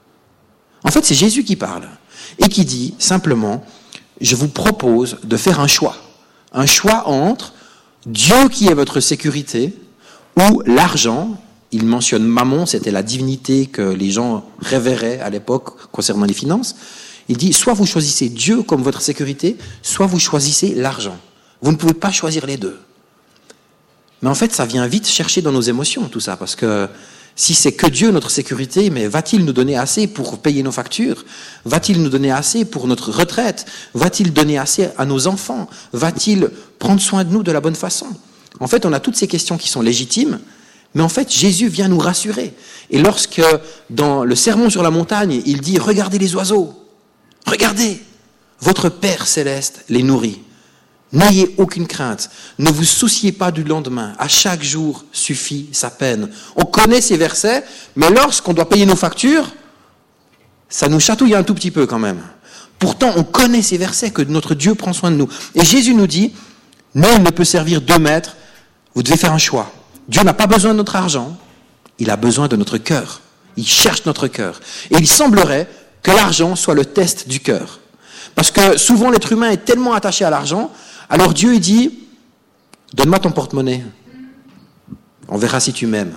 [SPEAKER 10] En fait, c'est Jésus qui parle et qui dit simplement « Je vous propose de faire un choix. Un choix entre Dieu qui est votre sécurité ou l'argent. » Il mentionne Mammon, c'était la divinité que les gens révéraient à l'époque concernant les finances. Il dit, soit vous choisissez Dieu comme votre sécurité, soit vous choisissez l'argent. Vous ne pouvez pas choisir les deux. Mais en fait, ça vient vite chercher dans nos émotions, tout ça, parce que si c'est que Dieu notre sécurité, mais va-t-il nous donner assez pour payer nos factures ? Va-t-il nous donner assez pour notre retraite ? Va-t-il donner assez à nos enfants ? Va-t-il prendre soin de nous de la bonne façon ? En fait, on a toutes ces questions qui sont légitimes, mais en fait, Jésus vient nous rassurer. Et lorsque, dans le Sermon sur la montagne, il dit « Regardez les oiseaux, regardez, votre Père céleste les nourrit. N'ayez aucune crainte, ne vous souciez pas du lendemain, à chaque jour suffit sa peine. » On connaît ces versets, mais lorsqu'on doit payer nos factures, ça nous chatouille un tout petit peu quand même. Pourtant, on connaît ces versets, que notre Dieu prend soin de nous. Et Jésus nous dit « Nul ne peut servir deux maîtres, vous devez faire un choix. » Dieu n'a pas besoin de notre argent, il a besoin de notre cœur. Il cherche notre cœur. Et il semblerait que l'argent soit le test du cœur. Parce que souvent l'être humain est tellement attaché à l'argent, alors Dieu il dit, donne-moi ton porte-monnaie, on verra si tu m'aimes.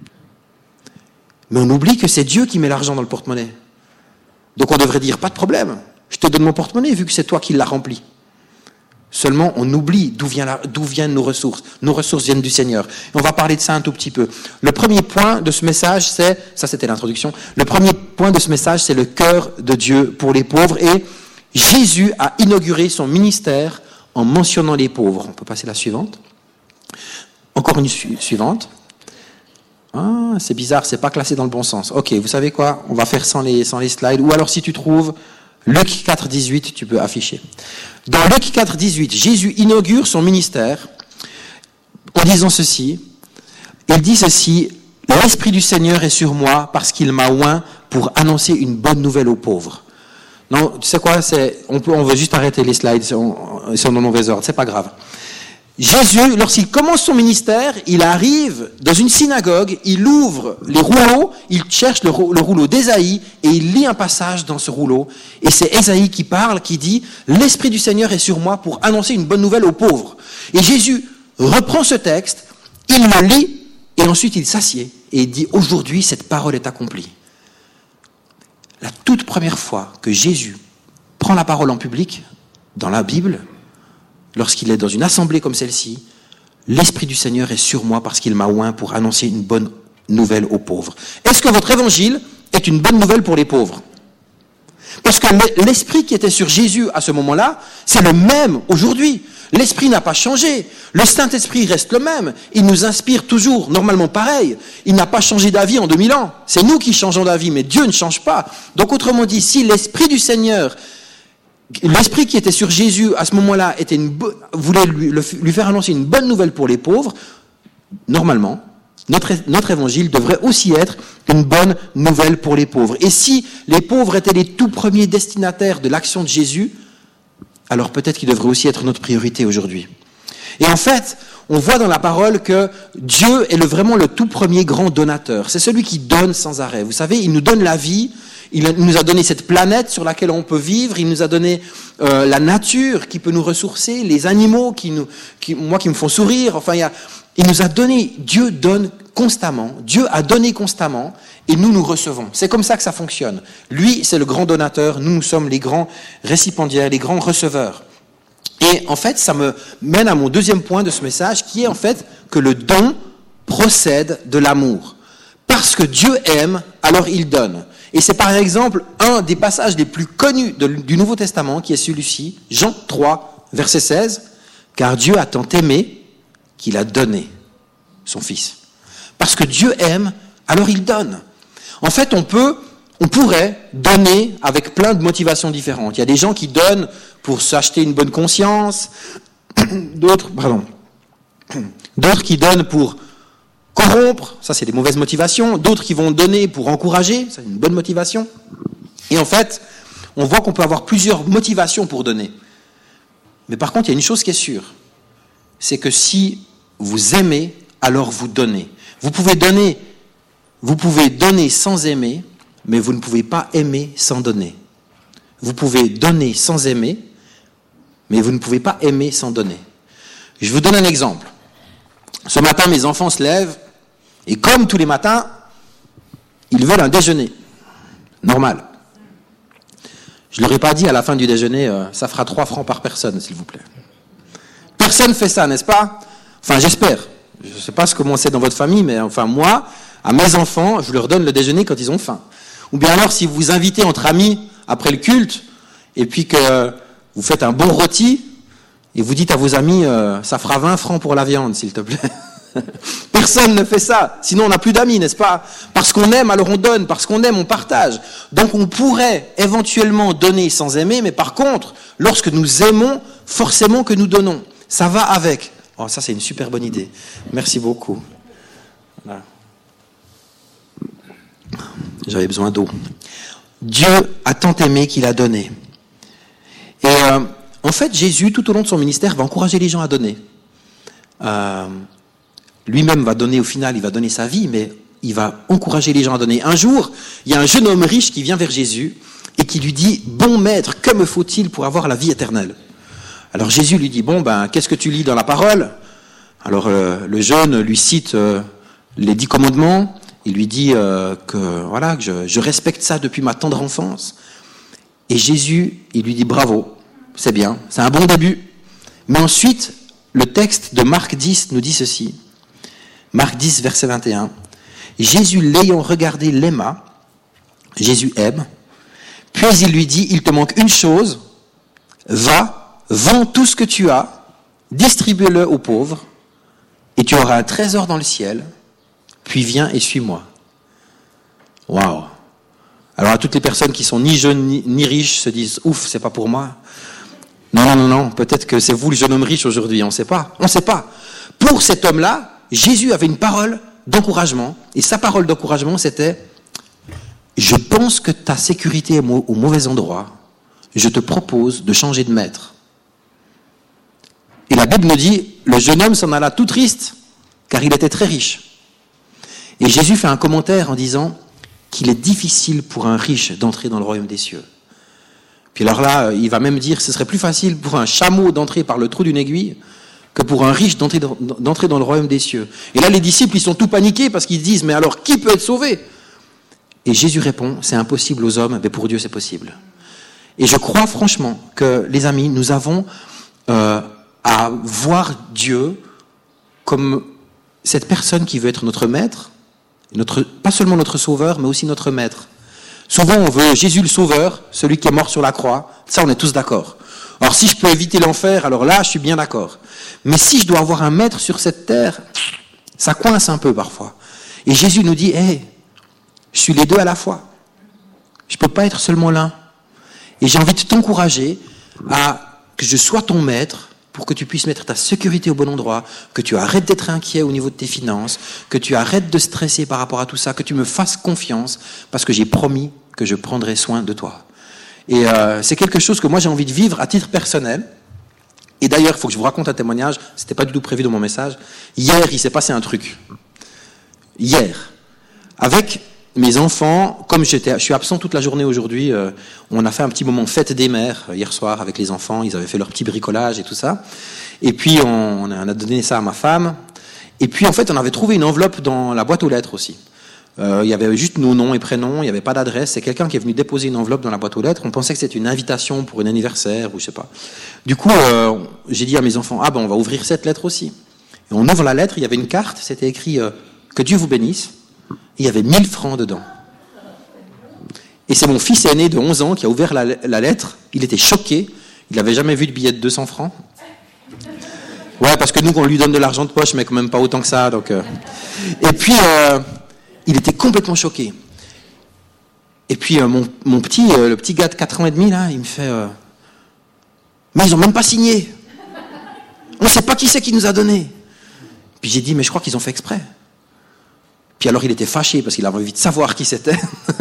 [SPEAKER 10] Mais on oublie que c'est Dieu qui met l'argent dans le porte-monnaie. Donc on devrait dire, pas de problème, je te donne mon porte-monnaie vu que c'est toi qui l'as rempli. Seulement, on oublie d'où, vient la, d'où viennent nos ressources. Nos ressources viennent du Seigneur. Et on va parler de ça un tout petit peu. Le premier point de ce message, c'est, ça c'était l'introduction, le premier point de ce message, c'est le cœur de Dieu pour les pauvres. Et Jésus a inauguré son ministère en mentionnant les pauvres. On peut passer la suivante. Encore une su- suivante. Ah, c'est bizarre, c'est pas classé dans le bon sens. Ok, vous savez quoi ? On va faire sans les, sans les slides. Ou alors si tu trouves Luc quatre, dix-huit, tu peux afficher. Dans Luc quatre, dix-huit, Jésus inaugure son ministère en disant ceci. Il dit ceci, « L'Esprit du Seigneur est sur moi parce qu'il m'a oint pour annoncer une bonne nouvelle aux pauvres. » Non, tu sais quoi, c'est, on, peut, on veut juste arrêter les slides, ils sont dans mauvais ordre, c'est pas grave. Jésus, lorsqu'il commence son ministère, il arrive dans une synagogue, il ouvre les rouleaux, il cherche le, le rouleau d'Ésaïe et il lit un passage dans ce rouleau. Et c'est Ésaïe qui parle, qui dit « L'Esprit du Seigneur est sur moi pour annoncer une bonne nouvelle aux pauvres. » Et Jésus reprend ce texte, il le lit et ensuite il s'assied et il dit « Aujourd'hui, cette parole est accomplie. » La toute première fois que Jésus prend la parole en public, dans la Bible, lorsqu'il est dans une assemblée comme celle-ci, l'Esprit du Seigneur est sur moi parce qu'il m'a oint pour annoncer une bonne nouvelle aux pauvres. Est-ce que votre évangile est une bonne nouvelle pour les pauvres? Parce que l'Esprit qui était sur Jésus à ce moment-là, c'est le même aujourd'hui. L'Esprit n'a pas changé. Le Saint-Esprit reste le même. Il nous inspire toujours, normalement pareil. Il n'a pas changé d'avis en deux mille ans. C'est nous qui changeons d'avis, mais Dieu ne change pas. Donc autrement dit, si l'Esprit du Seigneur, l'Esprit qui était sur Jésus à ce moment-là était une bo- voulait lui, le, lui faire annoncer une bonne nouvelle pour les pauvres, normalement, notre, notre évangile devrait aussi être une bonne nouvelle pour les pauvres. Et si les pauvres étaient les tout premiers destinataires de l'action de Jésus, alors peut-être qu'il devrait aussi être notre priorité aujourd'hui. Et en fait, on voit dans la parole que Dieu est le, vraiment le tout premier grand donateur. C'est celui qui donne sans arrêt. Vous savez, il nous donne la vie. Il nous a donné cette planète sur laquelle on peut vivre. Il nous a donné euh, la nature qui peut nous ressourcer, les animaux qui nous, qui, moi, qui me font sourire. Enfin, il, y a, il nous a donné. Dieu donne constamment. Dieu a donné constamment, et nous nous recevons. C'est comme ça que ça fonctionne. Lui, c'est le grand donateur. Nous, nous sommes les grands récipiendaires, les grands receveurs. Et en fait, ça me mène à mon deuxième point de ce message, qui est en fait que le don procède de l'amour. Parce que Dieu aime, alors il donne. Et c'est par exemple un des passages les plus connus de, du Nouveau Testament, qui est celui-ci, Jean trois, verset seize, « Car Dieu a tant aimé qu'il a donné son Fils. » Parce que Dieu aime, alors il donne. En fait, on peut, on pourrait donner avec plein de motivations différentes. Il y a des gens qui donnent pour s'acheter une bonne conscience, d'autres, pardon, d'autres qui donnent pour corrompre, ça c'est des mauvaises motivations, d'autres qui vont donner pour encourager, ça c'est une bonne motivation. Et en fait, on voit qu'on peut avoir plusieurs motivations pour donner. Mais par contre, il y a une chose qui est sûre, c'est que si vous aimez, alors vous donnez. Vous pouvez donner, vous pouvez donner sans aimer, mais vous ne pouvez pas aimer sans donner. Vous pouvez donner sans aimer, mais vous ne pouvez pas aimer sans donner. Je vous donne un exemple. Ce matin, mes enfants se lèvent, et comme tous les matins, ils veulent un déjeuner. Normal. Je ne leur ai pas dit à la fin du déjeuner, euh, ça fera trois francs par personne, s'il vous plaît. Personne ne fait ça, n'est-ce pas? Enfin, j'espère. Je ne sais pas comment c'est dans votre famille, mais enfin, moi, à mes enfants, je leur donne le déjeuner quand ils ont faim. Ou bien alors, si vous vous invitez entre amis après le culte, et puis que vous faites un bon rôti, et vous dites à vos amis, euh, ça fera vingt francs pour la viande, s'il te plaît. Personne ne fait ça, sinon on n'a plus d'amis, n'est-ce pas? Parce qu'on aime, alors on donne, parce qu'on aime, on partage. Donc on pourrait éventuellement donner sans aimer, mais par contre, lorsque nous aimons, forcément que nous donnons. Ça va avec. Oh, ça c'est une super bonne idée. Merci beaucoup. Voilà. J'avais besoin d'eau. Dieu a tant aimé qu'il a donné. Et euh, en fait, Jésus, tout au long de son ministère, va encourager les gens à donner. Euh, lui-même va donner, au final, il va donner sa vie, mais il va encourager les gens à donner. Un jour, il y a un jeune homme riche qui vient vers Jésus et qui lui dit « Bon maître, que me faut-il pour avoir la vie éternelle ?» Alors Jésus lui dit « Bon, ben, qu'est-ce que tu lis dans la parole ?» Alors euh, le jeune lui cite euh, les dix commandements. Il lui dit euh, que, voilà, que je, je respecte ça depuis ma tendre enfance. Et Jésus, il lui dit « Bravo, c'est bien, c'est un bon début. » Mais ensuite, le texte de Marc dix nous dit ceci. Marc dix, verset vingt et un. « Jésus, l'ayant regardé, l'aima. » Jésus aime. Puis il lui dit « Il te manque une chose. Va, vends tout ce que tu as, distribue-le aux pauvres, et tu auras un trésor dans le ciel. Puis viens et suis-moi. » Waouh! Alors à toutes les personnes qui sont ni jeunes ni, ni riches se disent « Ouf, c'est pas pour moi. » Non, non, non, non. Peut-être que c'est vous le jeune homme riche aujourd'hui. On ne sait pas. On ne sait pas. Pour cet homme-là, Jésus avait une parole d'encouragement. Et sa parole d'encouragement, c'était « Je pense que ta sécurité est au mauvais endroit. Je te propose de changer de maître. » Et la Bible nous dit, le jeune homme s'en alla tout triste, car il était très riche. Et Jésus fait un commentaire en disant qu'il est difficile pour un riche d'entrer dans le royaume des cieux. Puis alors là, il va même dire que ce serait plus facile pour un chameau d'entrer par le trou d'une aiguille que pour un riche d'entrer dans, d'entrer dans le royaume des cieux. Et là, les disciples, ils sont tout paniqués parce qu'ils disent, mais alors qui peut être sauvé? Et Jésus répond, c'est impossible aux hommes, mais pour Dieu c'est possible. Et je crois franchement que, les amis, nous avons euh, à voir Dieu comme cette personne qui veut être notre maître, notre, pas seulement notre sauveur, mais aussi notre maître. Souvent, on veut Jésus le sauveur, celui qui est mort sur la croix. Ça, on est tous d'accord. Alors, si je peux éviter l'enfer, alors là, je suis bien d'accord. Mais si je dois avoir un maître sur cette terre, ça coince un peu parfois. Et Jésus nous dit, hé, hey, je suis les deux à la fois. Je ne peux pas être seulement l'un. Et j'ai envie de t'encourager à que je sois ton maître, pour que tu puisses mettre ta sécurité au bon endroit, que tu arrêtes d'être inquiet au niveau de tes finances, que tu arrêtes de stresser par rapport à tout ça, que tu me fasses confiance, parce que j'ai promis que je prendrai soin de toi. Et euh, c'est quelque chose que moi j'ai envie de vivre à titre personnel. Et d'ailleurs, il faut que je vous raconte un témoignage, c'était pas du tout prévu dans mon message. Hier, il s'est passé un truc. Hier, avec mes enfants, comme j'étais, je suis absent toute la journée aujourd'hui, euh, on a fait un petit moment fête des mères euh, hier soir avec les enfants, ils avaient fait leur petit bricolage et tout ça. Et puis on, on a donné ça à ma femme. Et puis en fait, on avait trouvé une enveloppe dans la boîte aux lettres aussi. Euh, il y avait juste nos noms et prénoms, il n'y avait pas d'adresse. C'est quelqu'un qui est venu déposer une enveloppe dans la boîte aux lettres. On pensait que c'était une invitation pour un anniversaire ou je sais pas. Du coup, euh, j'ai dit à mes enfants, ah ben on va ouvrir cette lettre aussi. Et on ouvre la lettre, il y avait une carte, c'était écrit euh, que Dieu vous bénisse. Il y avait mille francs dedans. Et c'est mon fils aîné de onze ans qui a ouvert la, la lettre. Il était choqué. Il n'avait jamais vu de billet de deux cents francs. Ouais, parce que nous, on lui donne de l'argent de poche, mais quand même pas autant que ça. Donc, euh... Et puis, euh, il était complètement choqué. Et puis, euh, mon, mon petit, euh, le petit gars de quatre ans et demi, là, il me fait... Euh... Mais ils n'ont même pas signé. On ne sait pas qui c'est qui nous a donné. Puis j'ai dit, mais je crois qu'ils ont fait exprès. Puis alors il était fâché parce qu'il avait envie de savoir qui c'était.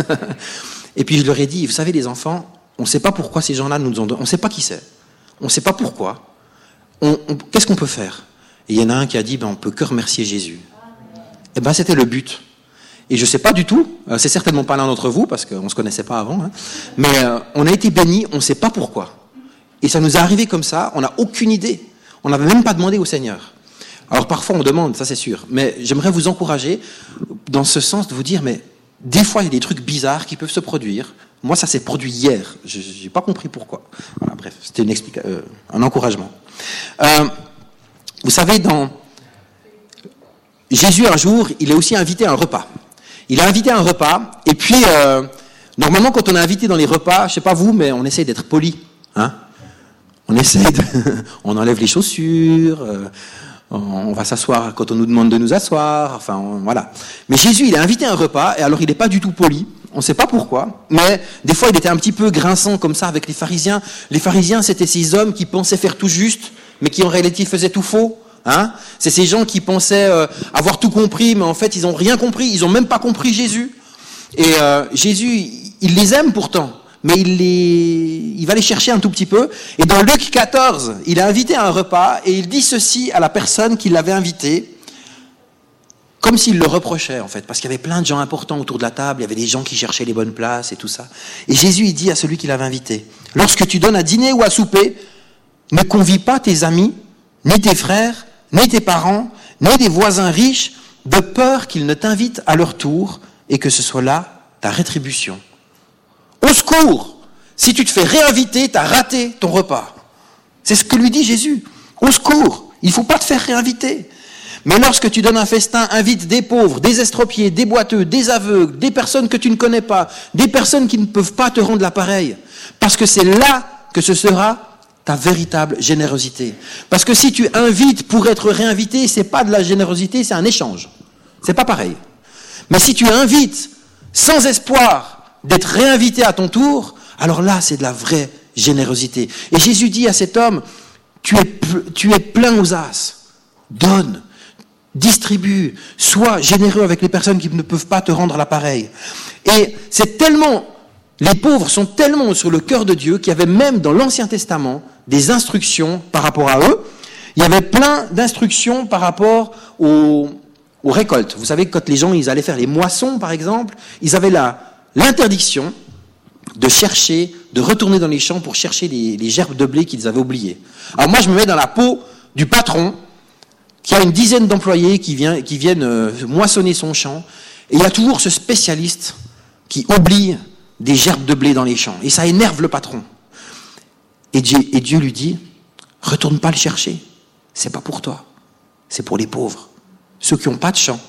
[SPEAKER 10] Et puis je leur ai dit, vous savez les enfants, on ne sait pas pourquoi ces gens-là nous ont donné, on ne sait pas qui c'est. On ne sait pas pourquoi. On, on, qu'est-ce qu'on peut faire? Et il y en a un qui a dit, ben, on ne peut que remercier Jésus. Et ben c'était le but. Et je ne sais pas du tout, euh, c'est certainement pas l'un d'entre vous, parce qu'on ne se connaissait pas avant, hein, mais euh, on a été bénis, on ne sait pas pourquoi. Et ça nous est arrivé comme ça, on n'a aucune idée. On n'avait même pas demandé au Seigneur. Alors parfois on demande, ça c'est sûr, mais j'aimerais vous encourager dans ce sens de vous dire, mais des fois il y a des trucs bizarres qui peuvent se produire. Moi ça s'est produit hier, je n'ai pas compris pourquoi. Voilà, bref, c'était une explica- euh, un encouragement. Euh, vous savez, dans Jésus un jour, il est aussi invité à un repas. Il est invité à un repas, et puis euh, normalement quand on est invité dans les repas, je ne sais pas vous, mais on essaye d'être poli. Hein, on essaye de... on enlève les chaussures... Euh, on va s'asseoir quand on nous demande de nous asseoir, enfin on, voilà. Mais Jésus, il est invité à un repas, et alors il n'est pas du tout poli, on ne sait pas pourquoi, mais des fois il était un petit peu grinçant comme ça avec les pharisiens. Les pharisiens, c'était ces hommes qui pensaient faire tout juste, mais qui en réalité faisaient tout faux. Hein, c'est ces gens qui pensaient euh, avoir tout compris, mais en fait ils n'ont rien compris, ils n'ont même pas compris Jésus. Et euh, Jésus, il les aime pourtant, mais il, les, il va les chercher un tout petit peu. Et dans Luc quatorze, il est invité à un repas et il dit ceci à la personne qui l'avait invité, comme s'il le reprochait en fait, parce qu'il y avait plein de gens importants autour de la table, il y avait des gens qui cherchaient les bonnes places et tout ça. Et Jésus, il dit à celui qui l'avait invité, lorsque tu donnes à dîner ou à souper, ne convie pas tes amis, ni tes frères, ni tes parents, ni des voisins riches, de peur qu'ils ne t'invitent à leur tour et que ce soit là ta rétribution. Au secours! Si tu te fais réinviter, tu as raté ton repas. C'est ce que lui dit Jésus. Au secours! Il ne faut pas te faire réinviter. Mais lorsque tu donnes un festin, invite des pauvres, des estropiés, des boiteux, des aveugles, des personnes que tu ne connais pas, des personnes qui ne peuvent pas te rendre l'appareil. Parce que c'est là que ce sera ta véritable générosité. Parce que si tu invites pour être réinvité, c'est pas de la générosité, c'est un échange. C'est pas pareil. Mais si tu invites sans espoir d'être réinvité à ton tour, alors là, c'est de la vraie générosité. Et Jésus dit à cet homme, tu es, tu es plein aux as, donne, distribue, sois généreux avec les personnes qui ne peuvent pas te rendre l'appareil. Et c'est tellement, les pauvres sont tellement sur le cœur de Dieu qu'il y avait même dans l'Ancien Testament des instructions par rapport à eux. Il y avait plein d'instructions par rapport aux, aux récoltes. Vous savez, quand les gens ils allaient faire les moissons, par exemple, ils avaient la, l'interdiction de chercher, de retourner dans les champs pour chercher les, les gerbes de blé qu'ils avaient oubliées. Alors moi, je me mets dans la peau du patron qui a une dizaine d'employés qui, vient, qui viennent euh, moissonner son champ, et il y a toujours ce spécialiste qui oublie des gerbes de blé dans les champs, et ça énerve le patron. Et Dieu, et Dieu lui dit, retourne pas le chercher, c'est pas pour toi, c'est pour les pauvres, ceux qui n'ont pas de champ.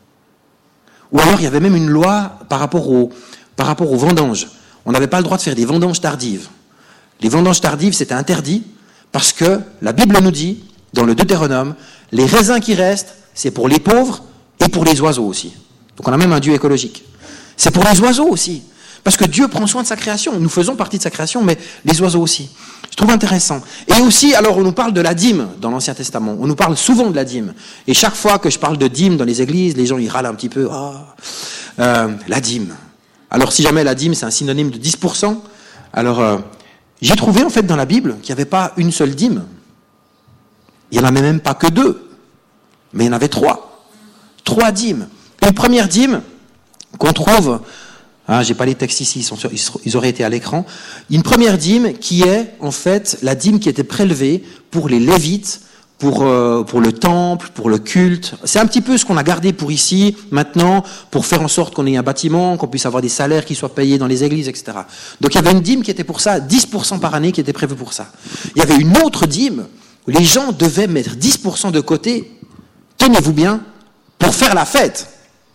[SPEAKER 10] Ou alors il y avait même une loi par rapport, au, par rapport aux vendanges. On n'avait pas le droit de faire des vendanges tardives. Les vendanges tardives, c'était interdit, parce que la Bible nous dit, dans le Deutéronome, les raisins qui restent, c'est pour les pauvres et pour les oiseaux aussi. Donc on a même un Dieu écologique. C'est pour les oiseaux aussi. Parce que Dieu prend soin de sa création. Nous faisons partie de sa création, mais les oiseaux aussi. Je trouve intéressant. Et aussi, alors on nous parle de la dîme dans l'Ancien Testament. On nous parle souvent de la dîme. Et chaque fois que je parle de dîme dans les églises, les gens ils râlent un petit peu. Oh, euh, la dîme. Alors si jamais la dîme c'est un synonyme de dix pour cent, alors euh, j'ai trouvé en fait dans la Bible qu'il n'y avait pas une seule dîme. Il n'y en avait même pas que deux, mais il y en avait trois. Trois dîmes. Une première dîme qu'on trouve, hein, j'ai pas les textes ici, ils, sont sur, ils auraient été à l'écran, une première dîme qui est en fait la dîme qui était prélevée pour les Lévites, pour, euh, pour le temple, pour le culte. C'est un petit peu ce qu'on a gardé pour ici, maintenant, pour faire en sorte qu'on ait un bâtiment, qu'on puisse avoir des salaires qui soient payés dans les églises, et cetera. Donc il y avait une dîme qui était pour ça, dix pour cent par année qui était prévue pour ça. Il y avait une autre dîme où les gens devaient mettre dix pour cent de côté, tenez-vous bien, pour faire la fête.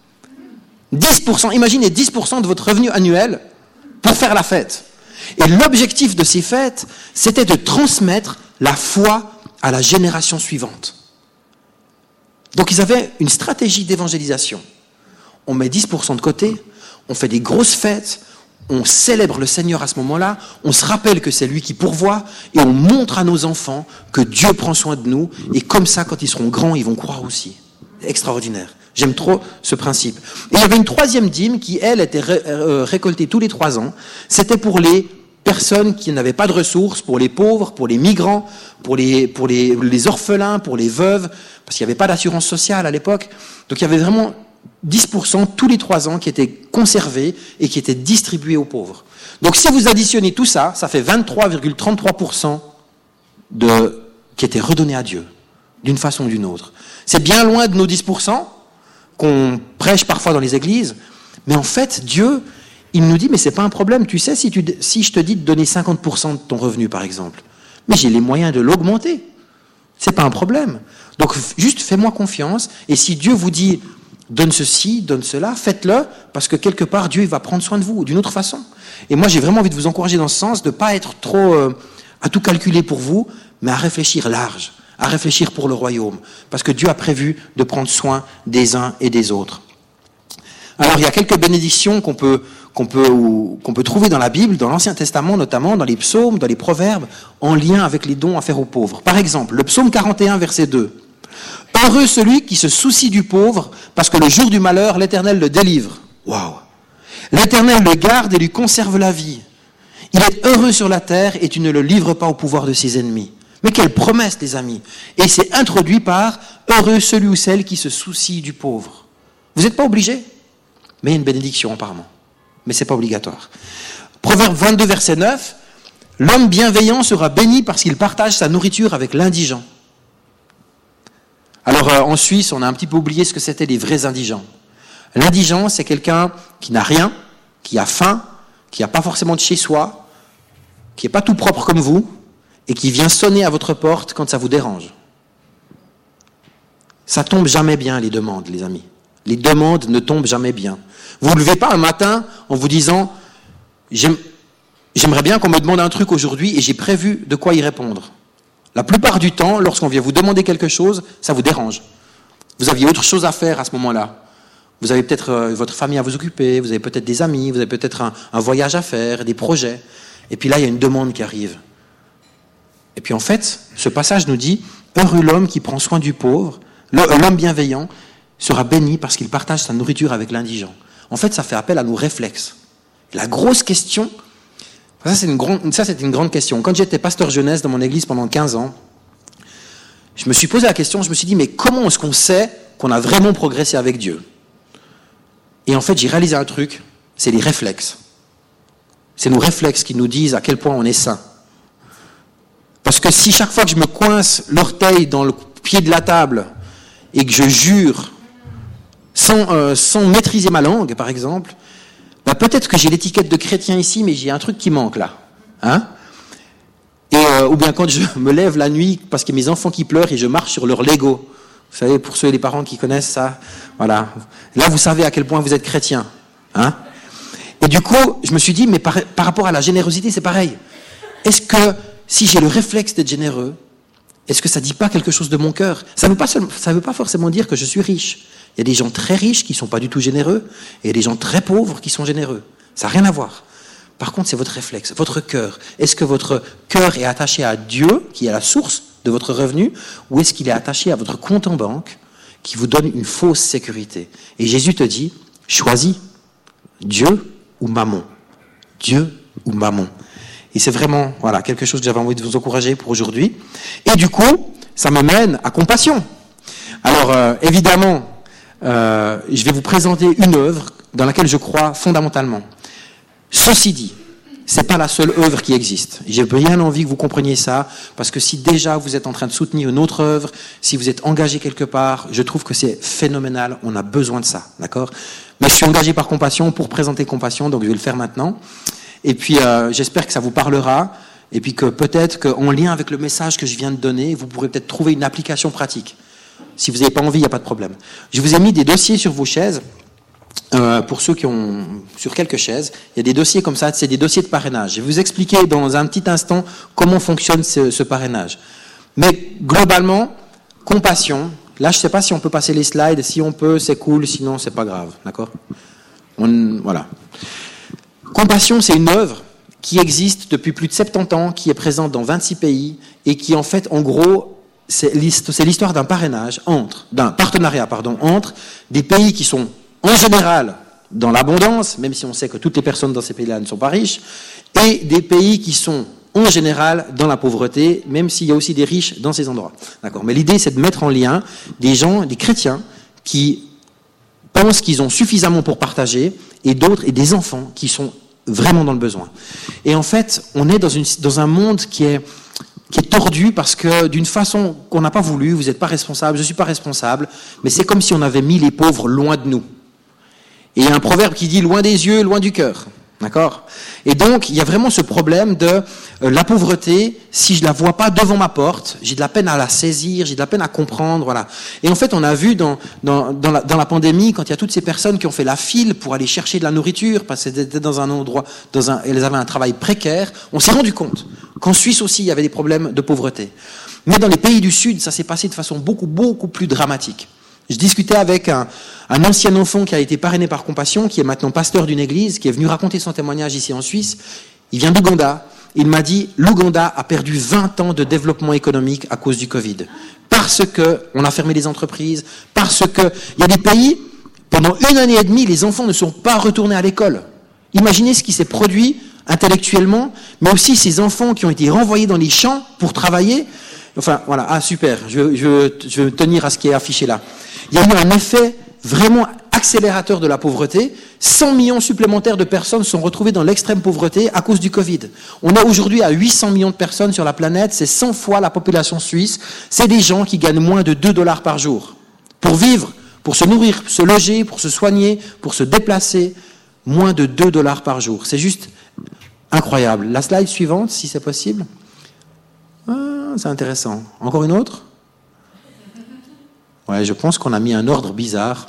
[SPEAKER 10] dix pour cent, imaginez dix pour cent de votre revenu annuel pour faire la fête. Et l'objectif de ces fêtes, c'était de transmettre la foi à la génération suivante. Donc ils avaient une stratégie d'évangélisation. On met dix pour cent de côté, on fait des grosses fêtes, on célèbre le Seigneur à ce moment-là, on se rappelle que c'est lui qui pourvoit, et on montre à nos enfants que Dieu prend soin de nous, et comme ça, quand ils seront grands, ils vont croire aussi. Extraordinaire. J'aime trop ce principe. Et il y avait une troisième dîme qui, elle, était ré- euh, récoltée tous les trois ans. C'était pour les personnes qui n'avaient pas de ressources, pour les pauvres, pour les migrants, pour les, pour les, les orphelins, pour les veuves, parce qu'il n'y avait pas d'assurance sociale à l'époque. Donc il y avait vraiment dix pour cent tous les trois ans qui étaient conservés et qui étaient distribués aux pauvres. Donc si vous additionnez tout ça, ça fait vingt-trois virgule trente-trois pour cent de, qui étaient redonnés à Dieu, d'une façon ou d'une autre. C'est bien loin de nos dix pour cent qu'on prêche parfois dans les églises, mais en fait, Dieu, il nous dit, mais c'est pas un problème, tu sais, si, tu, si je te dis de donner cinquante pour cent de ton revenu, par exemple, mais j'ai les moyens de l'augmenter, c'est pas un problème. Donc, juste fais-moi confiance, et si Dieu vous dit, donne ceci, donne cela, faites-le, parce que quelque part, Dieu il va prendre soin de vous, d'une autre façon. Et moi, j'ai vraiment envie de vous encourager dans ce sens, de ne pas être trop euh, à tout calculer pour vous, mais à réfléchir large, à réfléchir pour le royaume, parce que Dieu a prévu de prendre soin des uns et des autres. Alors, il y a quelques bénédictions qu'on peut, qu'on peut, ou, qu'on peut trouver dans la Bible, dans l'Ancien Testament notamment, dans les psaumes, dans les proverbes, en lien avec les dons à faire aux pauvres. Par exemple, le psaume quarante et un, verset deux. « Heureux celui qui se soucie du pauvre, parce que le jour du malheur, l'Éternel le délivre. » Waouh ! L'Éternel le garde et lui conserve la vie. Il est heureux sur la terre et tu ne le livres pas au pouvoir de ses ennemis. Mais quelle promesse, les amis! Et c'est introduit par « Heureux celui ou celle qui se soucie du pauvre. » Vous n'êtes pas obligé, mais il y a une bénédiction apparemment. Mais ce n'est pas obligatoire. Proverbe vingt-deux, verset neuf. « L'homme bienveillant sera béni parce qu'il partage sa nourriture avec l'indigent. » Alors euh, en Suisse, on a un petit peu oublié ce que c'était les vrais indigents. L'indigent, c'est quelqu'un qui n'a rien, qui a faim, qui n'a pas forcément de chez soi, qui n'est pas tout propre comme vous, et qui vient sonner à votre porte quand ça vous dérange. Ça tombe jamais bien, les demandes, les amis. Les demandes ne tombent jamais bien. Vous ne vous levez pas un matin en vous disant J'aime, « J'aimerais bien qu'on me demande un truc aujourd'hui et j'ai prévu de quoi y répondre. » La plupart du temps, lorsqu'on vient vous demander quelque chose, ça vous dérange. Vous aviez autre chose à faire à ce moment-là. Vous avez peut-être euh, votre famille à vous occuper, vous avez peut-être des amis, vous avez peut-être un, un voyage à faire, des projets. Et puis là, il y a une demande qui arrive. Et puis en fait, ce passage nous dit « Heureux l'homme qui prend soin du pauvre, l'homme bienveillant sera béni parce qu'il partage sa nourriture avec l'indigent. » En fait, ça fait appel à nos réflexes. La grosse question, ça c'est une grande, ça c'est une grande question. Quand j'étais pasteur jeunesse dans mon église pendant quinze ans, je me suis posé la question, je me suis dit, mais comment est-ce qu'on sait qu'on a vraiment progressé avec Dieu? Et en fait, j'ai réalisé un truc, c'est les réflexes. C'est nos réflexes qui nous disent à quel point on est saint. Parce que si chaque fois que je me coince l'orteil dans le pied de la table et que je jure sans, euh, sans maîtriser ma langue, par exemple, bah peut-être que j'ai l'étiquette de chrétien ici, mais j'ai un truc qui manque là. Hein? Et, euh, ou bien quand je me lève la nuit parce qu'il y a mes enfants qui pleurent et je marche sur leur Lego. Vous savez, pour ceux et les parents qui connaissent ça, voilà. Là, vous savez à quel point vous êtes chrétien. Hein? Et du coup, je me suis dit, mais par, par rapport à la générosité, c'est pareil. Est-ce que si j'ai le réflexe d'être généreux, est-ce que ça ne dit pas quelque chose de mon cœur? Ça ne veut pas, ça veut pas forcément dire que je suis riche. Il y a des gens très riches qui ne sont pas du tout généreux, et il y a des gens très pauvres qui sont généreux. Ça n'a rien à voir. Par contre, c'est votre réflexe, votre cœur. Est-ce que votre cœur est attaché à Dieu, qui est la source de votre revenu, ou est-ce qu'il est attaché à votre compte en banque, qui vous donne une fausse sécurité? Et Jésus te dit, choisis Dieu ou mammon. Dieu ou mammon. Et c'est vraiment, voilà, quelque chose que j'avais envie de vous encourager pour aujourd'hui. Et du coup, ça me mène à compassion. Alors, euh, évidemment, euh, je vais vous présenter une œuvre dans laquelle je crois fondamentalement. Ceci dit, c'est pas la seule œuvre qui existe. J'ai bien envie que vous compreniez ça, parce que si déjà vous êtes en train de soutenir une autre œuvre, si vous êtes engagé quelque part, je trouve que c'est phénoménal, on a besoin de ça, d'accord? Mais je suis engagé par Compassion pour présenter Compassion, donc je vais le faire maintenant. Et puis euh, j'espère que ça vous parlera, et puis que peut-être qu'en lien avec le message que je viens de donner, vous pourrez peut-être trouver une application pratique. Si vous n'avez pas envie, il n'y a pas de problème. Je vous ai mis des dossiers sur vos chaises. Euh, pour ceux qui ont sur quelques chaises, il y a des dossiers comme ça, c'est des dossiers de parrainage. Je vais vous expliquer dans un petit instant comment fonctionne ce, ce parrainage. Mais globalement, Compassion, là je ne sais pas si on peut passer les slides, si on peut c'est cool, sinon c'est pas grave, d'accord? On, voilà. Compassion, c'est une œuvre qui existe depuis plus de soixante-dix ans, qui est présente dans vingt-six pays et qui en fait, en gros, c'est l'histoire d'un parrainage entre, d'un partenariat, pardon, entre des pays qui sont en général dans l'abondance, même si on sait que toutes les personnes dans ces pays-là ne sont pas riches, et des pays qui sont en général dans la pauvreté, même s'il y a aussi des riches dans ces endroits. D'accord. Mais l'idée, c'est de mettre en lien des gens, des chrétiens, qui pensent qu'ils ont suffisamment pour partager, et d'autres, et des enfants qui sont vraiment dans le besoin. Et en fait, on est dans, une, dans un monde qui est qui est tordu parce que d'une façon qu'on n'a pas voulu, vous n'êtes pas responsable, je ne suis pas responsable, mais c'est comme si on avait mis les pauvres loin de nous. Et il y a un proverbe qui dit « loin des yeux, loin du cœur ». D'accord? Et donc, il y a vraiment ce problème de euh, la pauvreté, si je ne la vois pas devant ma porte, j'ai de la peine à la saisir, j'ai de la peine à comprendre, voilà. Et en fait, on a vu dans, dans, dans, la, dans la pandémie, quand il y a toutes ces personnes qui ont fait la file pour aller chercher de la nourriture, parce qu'elles étaient dans un endroit, dans un, elles avaient un travail précaire, on s'est rendu compte qu'en Suisse aussi, il y avait des problèmes de pauvreté. Mais dans les pays du Sud, ça s'est passé de façon beaucoup, beaucoup plus dramatique. Je discutais avec un, un ancien enfant qui a été parrainé par Compassion, qui est maintenant pasteur d'une église, qui est venu raconter son témoignage ici en Suisse. Il vient d'Ouganda. Il m'a dit, l'Ouganda a perdu vingt ans de développement économique à cause du Covid. Parce que on a fermé les entreprises, parce que il y a des pays, pendant une année et demie, les enfants ne sont pas retournés à l'école. Imaginez ce qui s'est produit intellectuellement, mais aussi ces enfants qui ont été renvoyés dans les champs pour travailler. Enfin, voilà, ah super, je, je, je vais tenir à ce qui est affiché là. Il y a eu un effet vraiment accélérateur de la pauvreté. cent millions supplémentaires de personnes sont retrouvées dans l'extrême pauvreté à cause du Covid. On est aujourd'hui à huit cents millions de personnes sur la planète, c'est cent fois la population suisse. C'est des gens qui gagnent moins de deux dollars par jour. Pour vivre, pour se nourrir, pour se loger, pour se soigner, pour se déplacer, moins de deux dollars par jour. C'est juste incroyable. La slide suivante, si c'est possible. Ah, c'est intéressant. Encore une autre? Ouais, je pense qu'on a mis un ordre bizarre.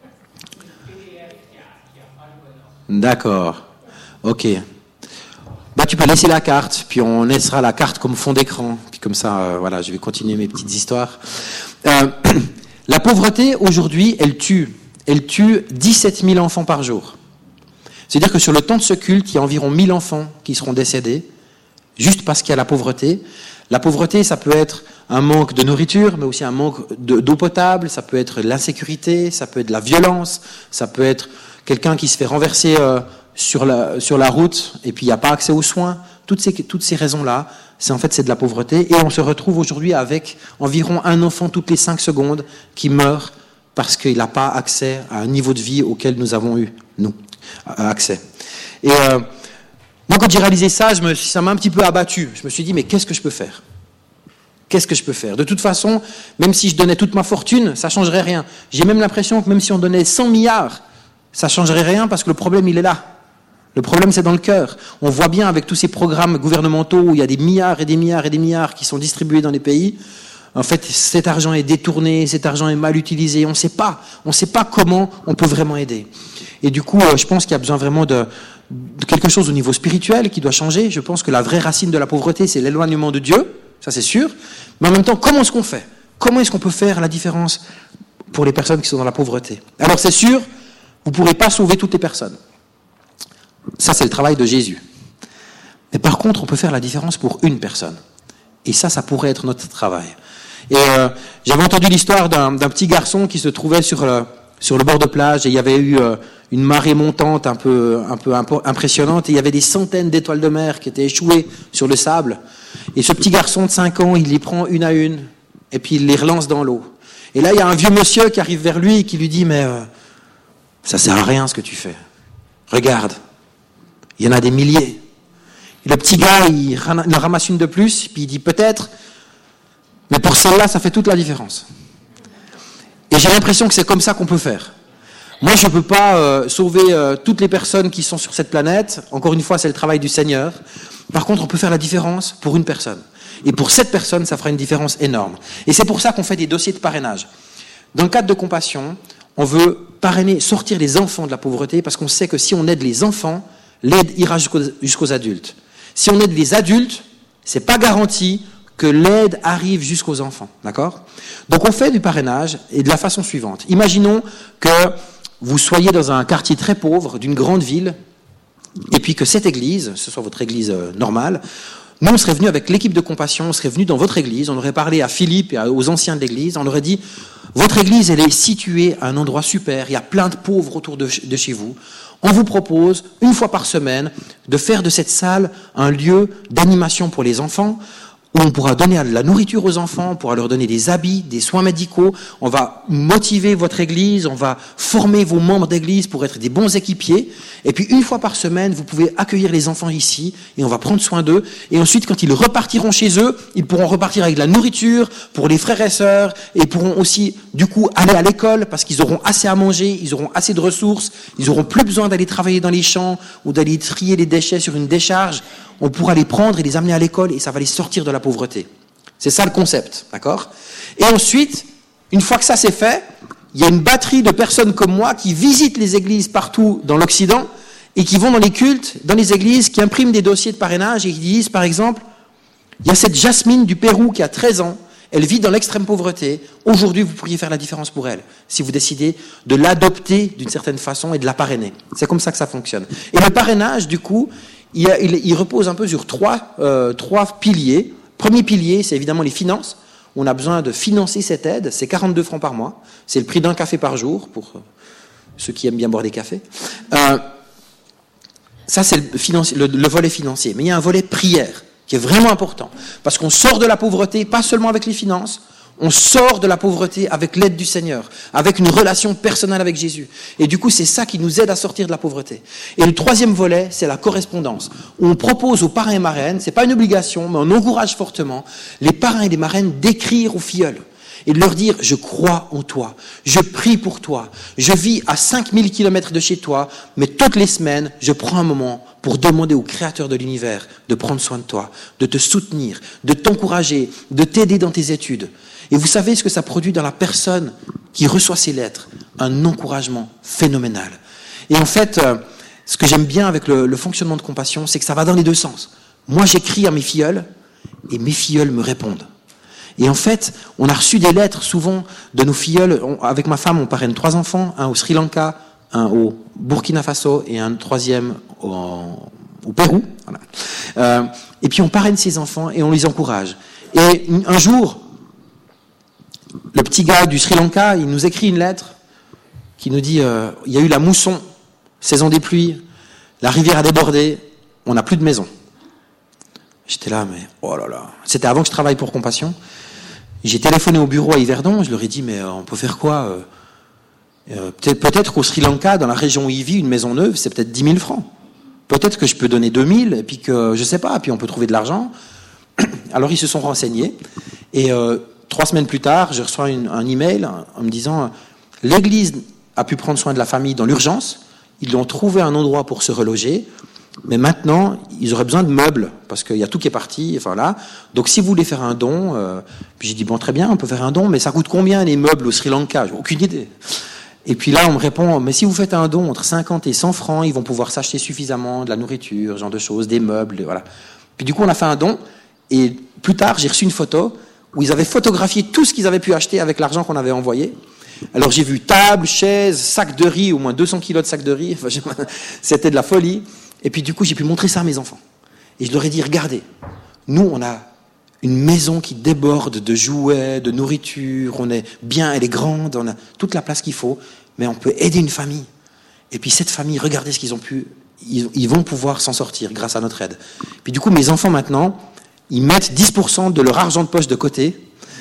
[SPEAKER 10] D'accord. Ok. Bah, tu peux laisser la carte, puis on laissera la carte comme fond d'écran. Puis comme ça, euh, voilà, je vais continuer mes petites histoires. Euh, la pauvreté, aujourd'hui, elle tue. Elle tue dix-sept mille enfants par jour. C'est-à-dire que sur le temps de ce culte, il y a environ mille enfants qui seront décédés, juste parce qu'il y a la pauvreté. La pauvreté, ça peut être un manque de nourriture, mais aussi un manque de, d'eau potable, ça peut être l'insécurité, ça peut être la violence, ça peut être quelqu'un qui se fait renverser euh, sur, la, sur la route et puis il n'y a pas accès aux soins. Toutes ces, toutes ces raisons-là, c'est en fait c'est de la pauvreté. Et on se retrouve aujourd'hui avec environ un enfant toutes les cinq secondes qui meurt parce qu'il n'a pas accès à un niveau de vie auquel nous avons eu, nous, accès. Et euh, moi, quand j'ai réalisé ça, je me, ça m'a un petit peu abattu. Je me suis dit, mais qu'est-ce que je peux faire ? Qu'est-ce que je peux faire ? De toute façon, même si je donnais toute ma fortune, ça ne changerait rien. J'ai même l'impression que même si on donnait cent milliards, ça ne changerait rien parce que le problème, il est là. Le problème, c'est dans le cœur. On voit bien avec tous ces programmes gouvernementaux où il y a des milliards et des milliards et des milliards qui sont distribués dans les pays. En fait, cet argent est détourné, cet argent est mal utilisé. On ne sait pas. On ne sait pas comment on peut vraiment aider. Et du coup, je pense qu'il y a besoin vraiment de, de quelque chose au niveau spirituel qui doit changer. Je pense que la vraie racine de la pauvreté, c'est l'éloignement de Dieu. Ça, c'est sûr. Mais en même temps, comment est-ce qu'on fait ? Comment est-ce qu'on peut faire la différence pour les personnes qui sont dans la pauvreté ? Alors, c'est sûr, vous ne pourrez pas sauver toutes les personnes. Ça, c'est le travail de Jésus. Mais par contre, on peut faire la différence pour une personne. Et ça, ça pourrait être notre travail. Et euh, j'avais entendu l'histoire d'un, d'un petit garçon qui se trouvait sur le, sur le bord de plage et il y avait eu euh, une marée montante un peu, un peu impressionnante et il y avait des centaines d'étoiles de mer qui étaient échouées sur le sable. Et ce petit garçon de cinq ans, il les prend une à une et puis il les relance dans l'eau. Et là, il y a un vieux monsieur qui arrive vers lui et qui lui dit « Mais euh, ça sert à rien ce que tu fais. Regarde, il y en a des milliers. » Et le petit gars, il en ramasse une de plus, puis il dit « Peut-être, mais pour celle-là, ça fait toute la différence. » Et j'ai l'impression que c'est comme ça qu'on peut faire. Moi, je ne peux pas euh, sauver euh, toutes les personnes qui sont sur cette planète. Encore une fois, c'est le travail du Seigneur. Par contre, on peut faire la différence pour une personne. Et pour cette personne, ça fera une différence énorme. Et c'est pour ça qu'on fait des dossiers de parrainage. Dans le cadre de Compassion, on veut parrainer, sortir les enfants de la pauvreté, parce qu'on sait que si on aide les enfants, l'aide ira jusqu'aux, jusqu'aux adultes. Si on aide les adultes, c'est pas garanti que l'aide arrive jusqu'aux enfants, d'accord ? Donc on fait du parrainage et de la façon suivante. Imaginons que vous soyez dans un quartier très pauvre d'une grande ville et puis que cette église, ce soit votre église normale, nous on serait venu avec l'équipe de Compassion, on serait venu dans votre église, on aurait parlé à Philippe et aux anciens de l'église, on aurait dit votre église elle est située à un endroit super, il y a plein de pauvres autour de, de chez vous. On vous propose, une fois par semaine, de faire de cette salle un lieu d'animation pour les enfants, où on pourra donner de la nourriture aux enfants, on pourra leur donner des habits, des soins médicaux, on va motiver votre église, on va former vos membres d'église pour être des bons équipiers, et puis une fois par semaine, vous pouvez accueillir les enfants ici, et on va prendre soin d'eux, et ensuite, quand ils repartiront chez eux, ils pourront repartir avec de la nourriture pour les frères et sœurs, et pourront aussi, du coup, aller à l'école, parce qu'ils auront assez à manger, ils auront assez de ressources, ils n'auront plus besoin d'aller travailler dans les champs, ou d'aller trier les déchets sur une décharge. On pourra les prendre et les amener à l'école et ça va les sortir de la pauvreté. C'est ça le concept, d'accord ? Et ensuite, une fois que ça c'est fait, il y a une batterie de personnes comme moi qui visitent les églises partout dans l'Occident et qui vont dans les cultes, dans les églises, qui impriment des dossiers de parrainage et qui disent, par exemple, il y a cette Jasmine du Pérou qui a treize ans, elle vit dans l'extrême pauvreté. Aujourd'hui, vous pourriez faire la différence pour elle si vous décidez de l'adopter d'une certaine façon et de la parrainer. C'est comme ça que ça fonctionne. Et le parrainage, du coup, Il, il, il repose un peu sur trois, euh, trois piliers. Premier pilier, c'est évidemment les finances. On a besoin de financer cette aide. C'est quarante-deux francs par mois. C'est le prix d'un café par jour pour ceux qui aiment bien boire des cafés. Euh, ça, c'est le, financi- le, le volet financier. Mais il y a un volet prière qui est vraiment important. Parce qu'on sort de la pauvreté, pas seulement avec les finances, on sort de la pauvreté avec l'aide du Seigneur, avec une relation personnelle avec Jésus. Et du coup, c'est ça qui nous aide à sortir de la pauvreté. Et le troisième volet, c'est la correspondance. On propose aux parrains et marraines, c'est pas une obligation, mais on encourage fortement les parrains et les marraines d'écrire aux filleuls et de leur dire « Je crois en toi, je prie pour toi, je vis à cinq mille kilomètres de chez toi, mais toutes les semaines, je prends un moment pour demander au Créateur de l'univers de prendre soin de toi, de te soutenir, de t'encourager, de t'aider dans tes études. » Et vous savez ce que ça produit dans la personne qui reçoit ces lettres ? Un encouragement phénoménal. Et en fait, euh, ce que j'aime bien avec le, le fonctionnement de Compassion, c'est que ça va dans les deux sens. Moi, j'écris à mes filleuls, et mes filleuls me répondent. Et en fait, on a reçu des lettres souvent de nos filleuls. On, avec ma femme, on parraine trois enfants, un au Sri Lanka, un au Burkina Faso et un troisième au, au Pérou. Voilà. Euh, et puis on parraine ces enfants et on les encourage. Et un jour, le petit gars du Sri Lanka, il nous écrit une lettre qui nous dit euh, il y a eu la mousson, saison des pluies, la rivière a débordé, on n'a plus de maison. J'étais là, mais oh là là. C'était avant que je travaille pour Compassion. J'ai téléphoné au bureau à Yverdon, je leur ai dit, mais euh, on peut faire quoi euh, euh, Peut-être, peut-être qu'au Sri Lanka, dans la région où il vit, une maison neuve, c'est peut-être dix mille francs. Peut-être que je peux donner deux mille, et puis que, je sais pas, puis on peut trouver de l'argent. Alors ils se sont renseignés, et euh, trois semaines plus tard, je reçois une, un email en me disant, euh, l'église a pu prendre soin de la famille dans l'urgence, ils ont trouvé un endroit pour se reloger, mais maintenant, ils auraient besoin de meubles, parce qu'il y a tout qui est parti, enfin là. Donc si vous voulez faire un don, euh, puis j'ai dit, bon, très bien, on peut faire un don, mais ça coûte combien les meubles au Sri Lanka? J'ai aucune idée. Et puis là, on me répond, mais si vous faites un don entre cinquante et cent francs, ils vont pouvoir s'acheter suffisamment de la nourriture, ce genre de choses, des meubles, voilà. Puis du coup, on a fait un don, et plus tard, j'ai reçu une photo où ils avaient photographié tout ce qu'ils avaient pu acheter avec l'argent qu'on avait envoyé. Alors j'ai vu table, chaise, sac de riz, au moins deux cents kilos de sac de riz, enfin, c'était de la folie. Et puis du coup, j'ai pu montrer ça à mes enfants. Et je leur ai dit, regardez, nous, on a une maison qui déborde de jouets, de nourriture, on est bien, elle est grande, on a toute la place qu'il faut, mais on peut aider une famille. Et puis cette famille, regardez ce qu'ils ont pu, ils, ils vont pouvoir s'en sortir grâce à notre aide. Puis du coup, mes enfants maintenant, ils mettent dix pour cent de leur argent de poche de côté,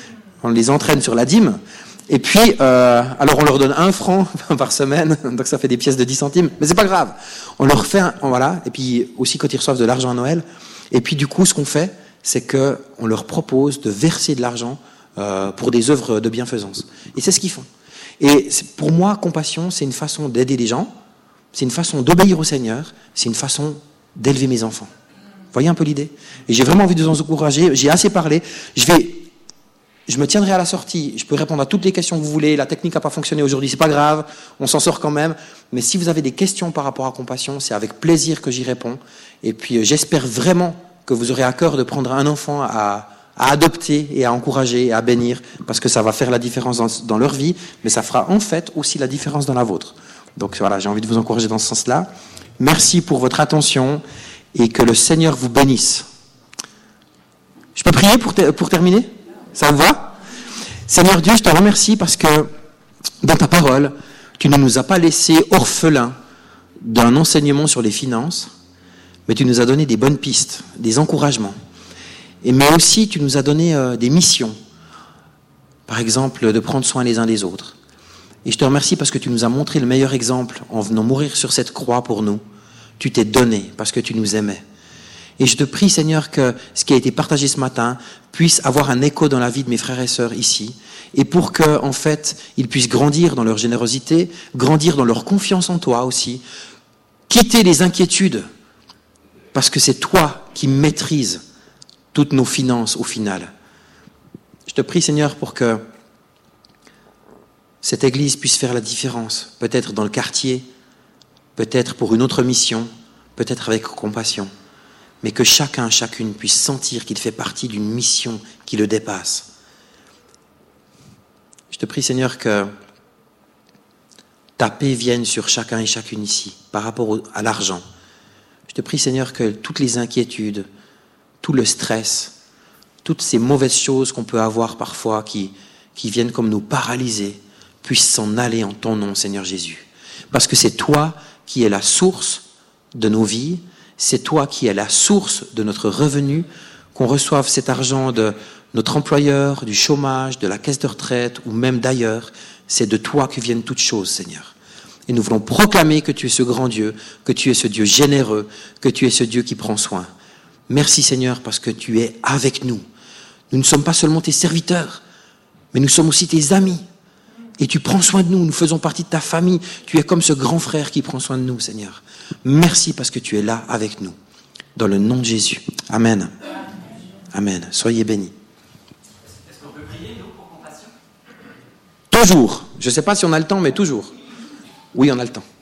[SPEAKER 10] on les entraîne sur la dîme, et puis, euh, alors on leur donne un franc par semaine, donc ça fait des pièces de dix centimes, mais c'est pas grave. On leur fait, un, voilà, et puis aussi quand ils reçoivent de l'argent à Noël, et puis du coup, ce qu'on fait, c'est que on leur propose de verser de l'argent euh, pour des œuvres de bienfaisance. Et c'est ce qu'ils font. Et pour moi, Compassion, c'est une façon d'aider les gens, c'est une façon d'obéir au Seigneur, c'est une façon d'élever mes enfants. Vous voyez un peu l'idée? Et j'ai vraiment envie de vous encourager, j'ai assez parlé, je vais... Je me tiendrai à la sortie, je peux répondre à toutes les questions que vous voulez, la technique n'a pas fonctionné aujourd'hui, c'est pas grave, on s'en sort quand même, mais si vous avez des questions par rapport à Compassion, c'est avec plaisir que j'y réponds, et puis j'espère vraiment que vous aurez à cœur de prendre un enfant à, à adopter et à encourager et à bénir, parce que ça va faire la différence dans, dans leur vie, mais ça fera en fait aussi la différence dans la vôtre. Donc voilà, j'ai envie de vous encourager dans ce sens-là. Merci pour votre attention, et que le Seigneur vous bénisse. Je peux prier pour, te, pour terminer ? Ça vous va? Seigneur Dieu, je te remercie parce que dans ta parole, tu ne nous as pas laissés orphelins d'un enseignement sur les finances, mais tu nous as donné des bonnes pistes, des encouragements. Et mais aussi, tu nous as donné euh, des missions. Par exemple, de prendre soin les uns des autres. Et je te remercie parce que tu nous as montré le meilleur exemple en venant mourir sur cette croix pour nous. Tu t'es donné parce que tu nous aimais. Et je te prie, Seigneur, que ce qui a été partagé ce matin puisse avoir un écho dans la vie de mes frères et sœurs ici, et pour que, en fait, ils puissent grandir dans leur générosité, grandir dans leur confiance en toi aussi, quitter les inquiétudes, parce que c'est toi qui maîtrises toutes nos finances au final. Je te prie, Seigneur, pour que cette Église puisse faire la différence, peut-être dans le quartier, peut-être pour une autre mission, peut-être avec compassion. Mais que chacun, chacune puisse sentir qu'il fait partie d'une mission qui le dépasse. Je te prie, Seigneur, que ta paix vienne sur chacun et chacune ici, par rapport au, à l'argent. Je te prie, Seigneur, que toutes les inquiétudes, tout le stress, toutes ces mauvaises choses qu'on peut avoir parfois, qui, qui viennent comme nous paralyser, puissent s'en aller en ton nom, Seigneur Jésus. Parce que c'est toi qui es la source de nos vies, c'est toi qui es la source de notre revenu, qu'on reçoive cet argent de notre employeur, du chômage, de la caisse de retraite ou même d'ailleurs. C'est de toi que viennent toutes choses, Seigneur. Et nous voulons proclamer que tu es ce grand Dieu, que tu es ce Dieu généreux, que tu es ce Dieu qui prend soin. Merci, Seigneur, parce que tu es avec nous. Nous ne sommes pas seulement tes serviteurs, mais nous sommes aussi tes amis. Et tu prends soin de nous, nous faisons partie de ta famille. Tu es comme ce grand frère qui prend soin de nous, Seigneur. Merci parce que tu es là avec nous. Dans le nom de Jésus. Amen. Amen. Soyez bénis.
[SPEAKER 9] Est-ce qu'on peut prier, nous, pour Compassion ?
[SPEAKER 10] Toujours. Je ne sais pas si on a le temps, mais toujours. Oui, on a le temps.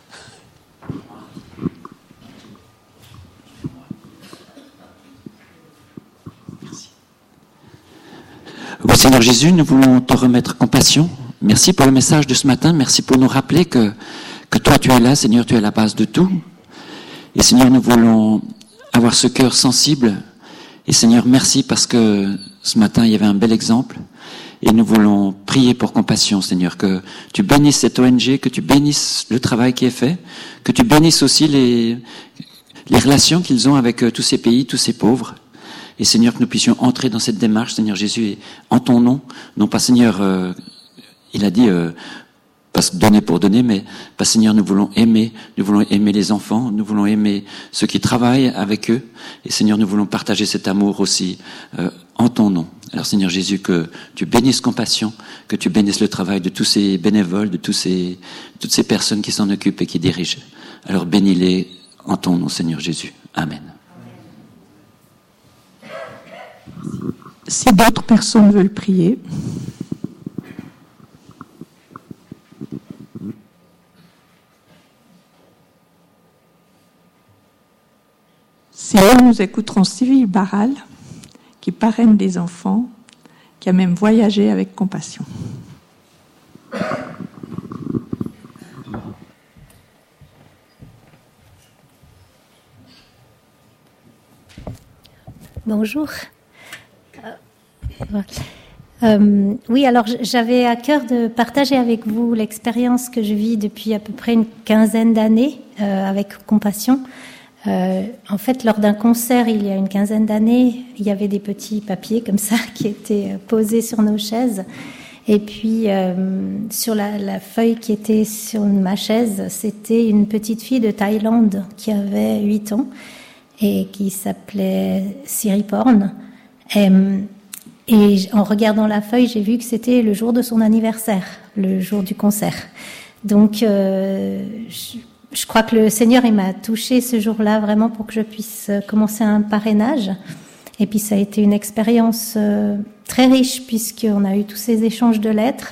[SPEAKER 9] Merci. Oui, Seigneur Jésus, nous voulons te remettre Compassion. Merci pour le message de ce matin. Merci pour nous rappeler que que toi tu es là, Seigneur, tu es la base de tout. Et Seigneur, nous voulons avoir ce cœur sensible. Et Seigneur, merci parce que ce matin, il y avait un bel exemple. Et nous voulons prier pour Compassion, Seigneur, que tu bénisses cette O N G, que tu bénisses le travail qui est fait, que tu bénisses aussi les, les relations qu'ils ont avec tous ces pays, tous ces pauvres. Et Seigneur, que nous puissions entrer dans cette démarche, Seigneur Jésus, en ton nom, non pas Seigneur, euh, il a dit, euh, pas donner pour donner, mais pas Seigneur, nous voulons aimer, nous voulons aimer les enfants, nous voulons aimer ceux qui travaillent avec eux, et Seigneur, nous voulons partager cet amour aussi euh, en ton nom. Alors Seigneur Jésus, que tu bénisses Compassion, que tu bénisses le travail de tous ces bénévoles, de tous ces, toutes ces personnes qui s'en occupent et qui dirigent. Alors bénis-les en ton nom, Seigneur Jésus. Amen.
[SPEAKER 11] Si d'autres personnes veulent prier. Sinon, nous écouterons Sylvie Barral, qui parraine des enfants, qui a même voyagé avec Compassion.
[SPEAKER 12] Bonjour. Euh, euh, oui, alors j'avais à cœur de partager avec vous l'expérience que je vis depuis à peu près une quinzaine d'années euh, avec Compassion. Euh, en fait, lors d'un concert, il y a une quinzaine d'années, il y avait des petits papiers comme ça qui étaient posés sur nos chaises. Et puis, euh, sur la, la feuille qui était sur ma chaise, c'était une petite fille de Thaïlande qui avait huit ans et qui s'appelait Siriporn. Et, et en regardant la feuille, j'ai vu que c'était le jour de son anniversaire, le jour du concert. Donc, euh, je, je crois que le Seigneur, il m'a touchée ce jour-là vraiment pour que je puisse commencer un parrainage. Et puis, ça a été une expérience euh, très riche puisqu'on a eu tous ces échanges de lettres.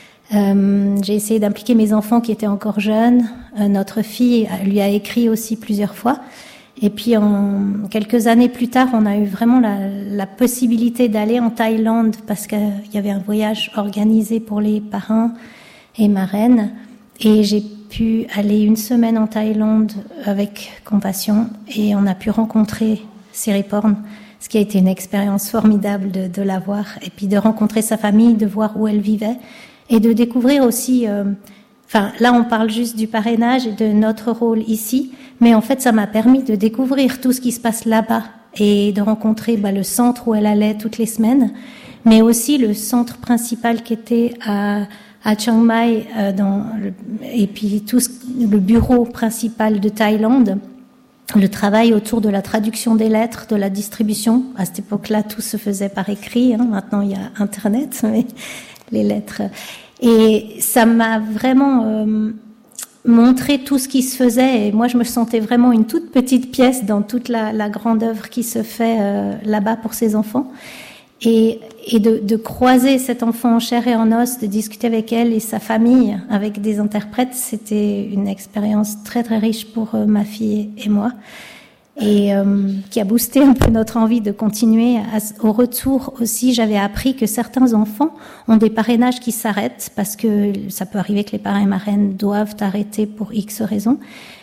[SPEAKER 12] Euh, j'ai essayé d'impliquer mes enfants qui étaient encore jeunes. Euh, notre fille lui a écrit aussi plusieurs fois. Et puis, en, quelques années plus tard, on a eu vraiment la, la possibilité d'aller en Thaïlande parce qu'il y avait un voyage organisé pour les parrains et marraines. Et j'ai pu aller une semaine en Thaïlande avec Compassion et on a pu rencontrer Siriporn, ce qui a été une expérience formidable de, de la voir et puis de rencontrer sa famille, de voir où elle vivait et de découvrir aussi... Euh, Enfin, là, on parle juste du parrainage et de notre rôle ici, mais en fait, ça m'a permis de découvrir tout ce qui se passe là-bas et de rencontrer bah, le centre où elle allait toutes les semaines, mais aussi le centre principal qui était à, à Chiang Mai, euh, dans le, et puis tout ce, le bureau principal de Thaïlande, le travail autour de la traduction des lettres, de la distribution. À cette époque-là, tout se faisait par écrit. Hein. Maintenant, il y a Internet, mais les lettres... Et ça m'a vraiment euh, montré tout ce qui se faisait. Et moi, je me sentais vraiment une toute petite pièce dans toute la, la grande œuvre qui se fait euh, là-bas pour ces enfants. Et, et de, de croiser cet enfant en chair et en os, de discuter avec elle et sa famille, avec des interprètes, c'était une expérience très, très riche pour euh, ma fille et moi. Et euh, qui a boosté un peu notre envie de continuer. À, au retour aussi, j'avais appris que certains enfants ont des parrainages qui s'arrêtent parce que ça peut arriver que les parrains et marraines doivent arrêter pour X raisons.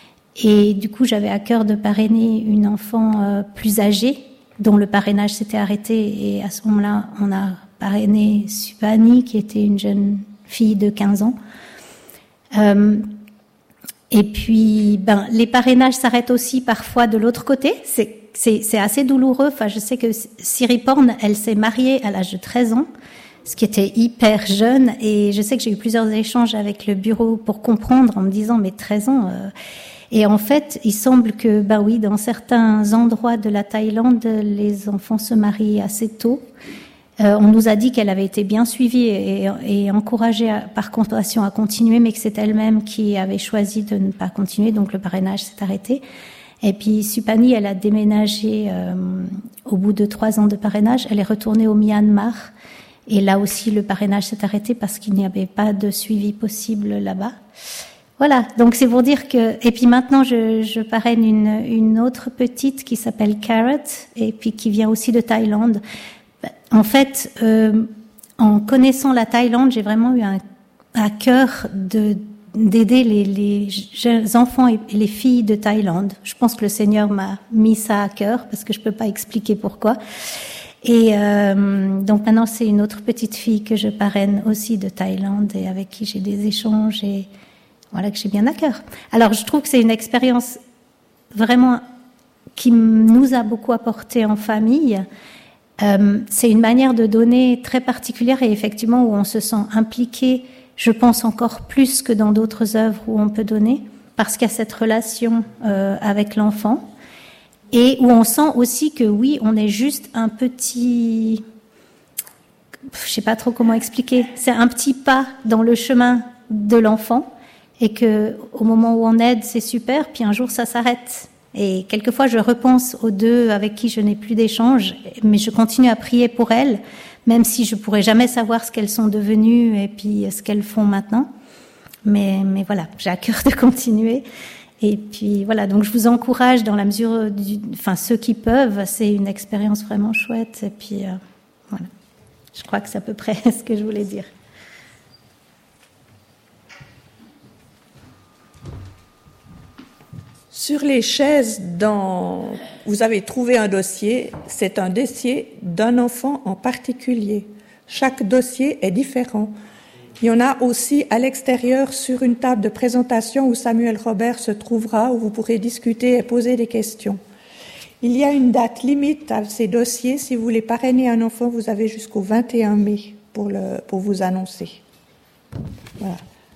[SPEAKER 12] Et du coup, j'avais à cœur de parrainer une enfant euh, plus âgée dont le parrainage s'était arrêté. Et à ce moment-là, on a parrainé Supani, qui était une jeune fille de quinze ans. Euh, Et puis, ben, les parrainages s'arrêtent aussi parfois de l'autre côté. C'est, c'est, c'est assez douloureux. Enfin, je sais que Siriporn, elle s'est mariée à l'âge de treize ans, ce qui était hyper jeune. Et je sais que j'ai eu plusieurs échanges avec le bureau pour comprendre en me disant, mais treize ans. Euh... Et en fait, il semble que, ben oui, dans certains endroits de la Thaïlande, les enfants se marient assez tôt. Euh, on nous a dit qu'elle avait été bien suivie et, et encouragée à, par Compassion à continuer, mais que c'est elle-même qui avait choisi de ne pas continuer, donc le parrainage s'est arrêté. Et puis Supani, elle a déménagé euh, au bout de trois ans de parrainage, elle est retournée au Myanmar, et là aussi le parrainage s'est arrêté parce qu'il n'y avait pas de suivi possible là-bas. Voilà, donc c'est pour dire que... Et puis maintenant, je, je parraine une, une autre petite qui s'appelle Carrot, et puis qui vient aussi de Thaïlande. En fait, euh, en connaissant la Thaïlande, j'ai vraiment eu un, à cœur de, d'aider les, les jeunes enfants et les filles de Thaïlande. Je pense que le Seigneur m'a mis ça à cœur parce que je peux pas expliquer pourquoi. Et euh, donc maintenant, c'est une autre petite fille que je parraine aussi de Thaïlande et avec qui j'ai des échanges et voilà que j'ai bien à cœur. Alors, je trouve que c'est une expérience vraiment qui nous a beaucoup apporté en famille. Euh, c'est une manière de donner très particulière et effectivement où on se sent impliqué, je pense encore plus que dans d'autres œuvres où on peut donner, parce qu'il y a cette relation euh, avec l'enfant et où on sent aussi que oui, on est juste un petit, je sais pas trop comment expliquer, c'est un petit pas dans le chemin de l'enfant et que au moment où on aide, c'est super, puis un jour ça s'arrête. Et quelquefois, je repense aux deux avec qui je n'ai plus d'échange, mais je continue à prier pour elles, même si je pourrais jamais savoir ce qu'elles sont devenues et puis ce qu'elles font maintenant. Mais, mais voilà, j'ai à cœur de continuer. Et puis voilà, donc je vous encourage dans la mesure du, enfin ceux qui peuvent, c'est une expérience vraiment chouette. Et puis euh, voilà, je crois que c'est à peu près ce que je voulais dire.
[SPEAKER 1] Sur les chaises, dans... vous avez trouvé un dossier, c'est un dossier d'un enfant en particulier. Chaque dossier est différent. Il y en a aussi à l'extérieur sur une table de présentation où Samuel Robert se trouvera, où vous pourrez discuter et poser des questions. Il y a une date limite à ces dossiers. Si vous voulez parrainer un enfant, vous avez jusqu'au vingt et un mai pour, le, pour vous annoncer. Voilà.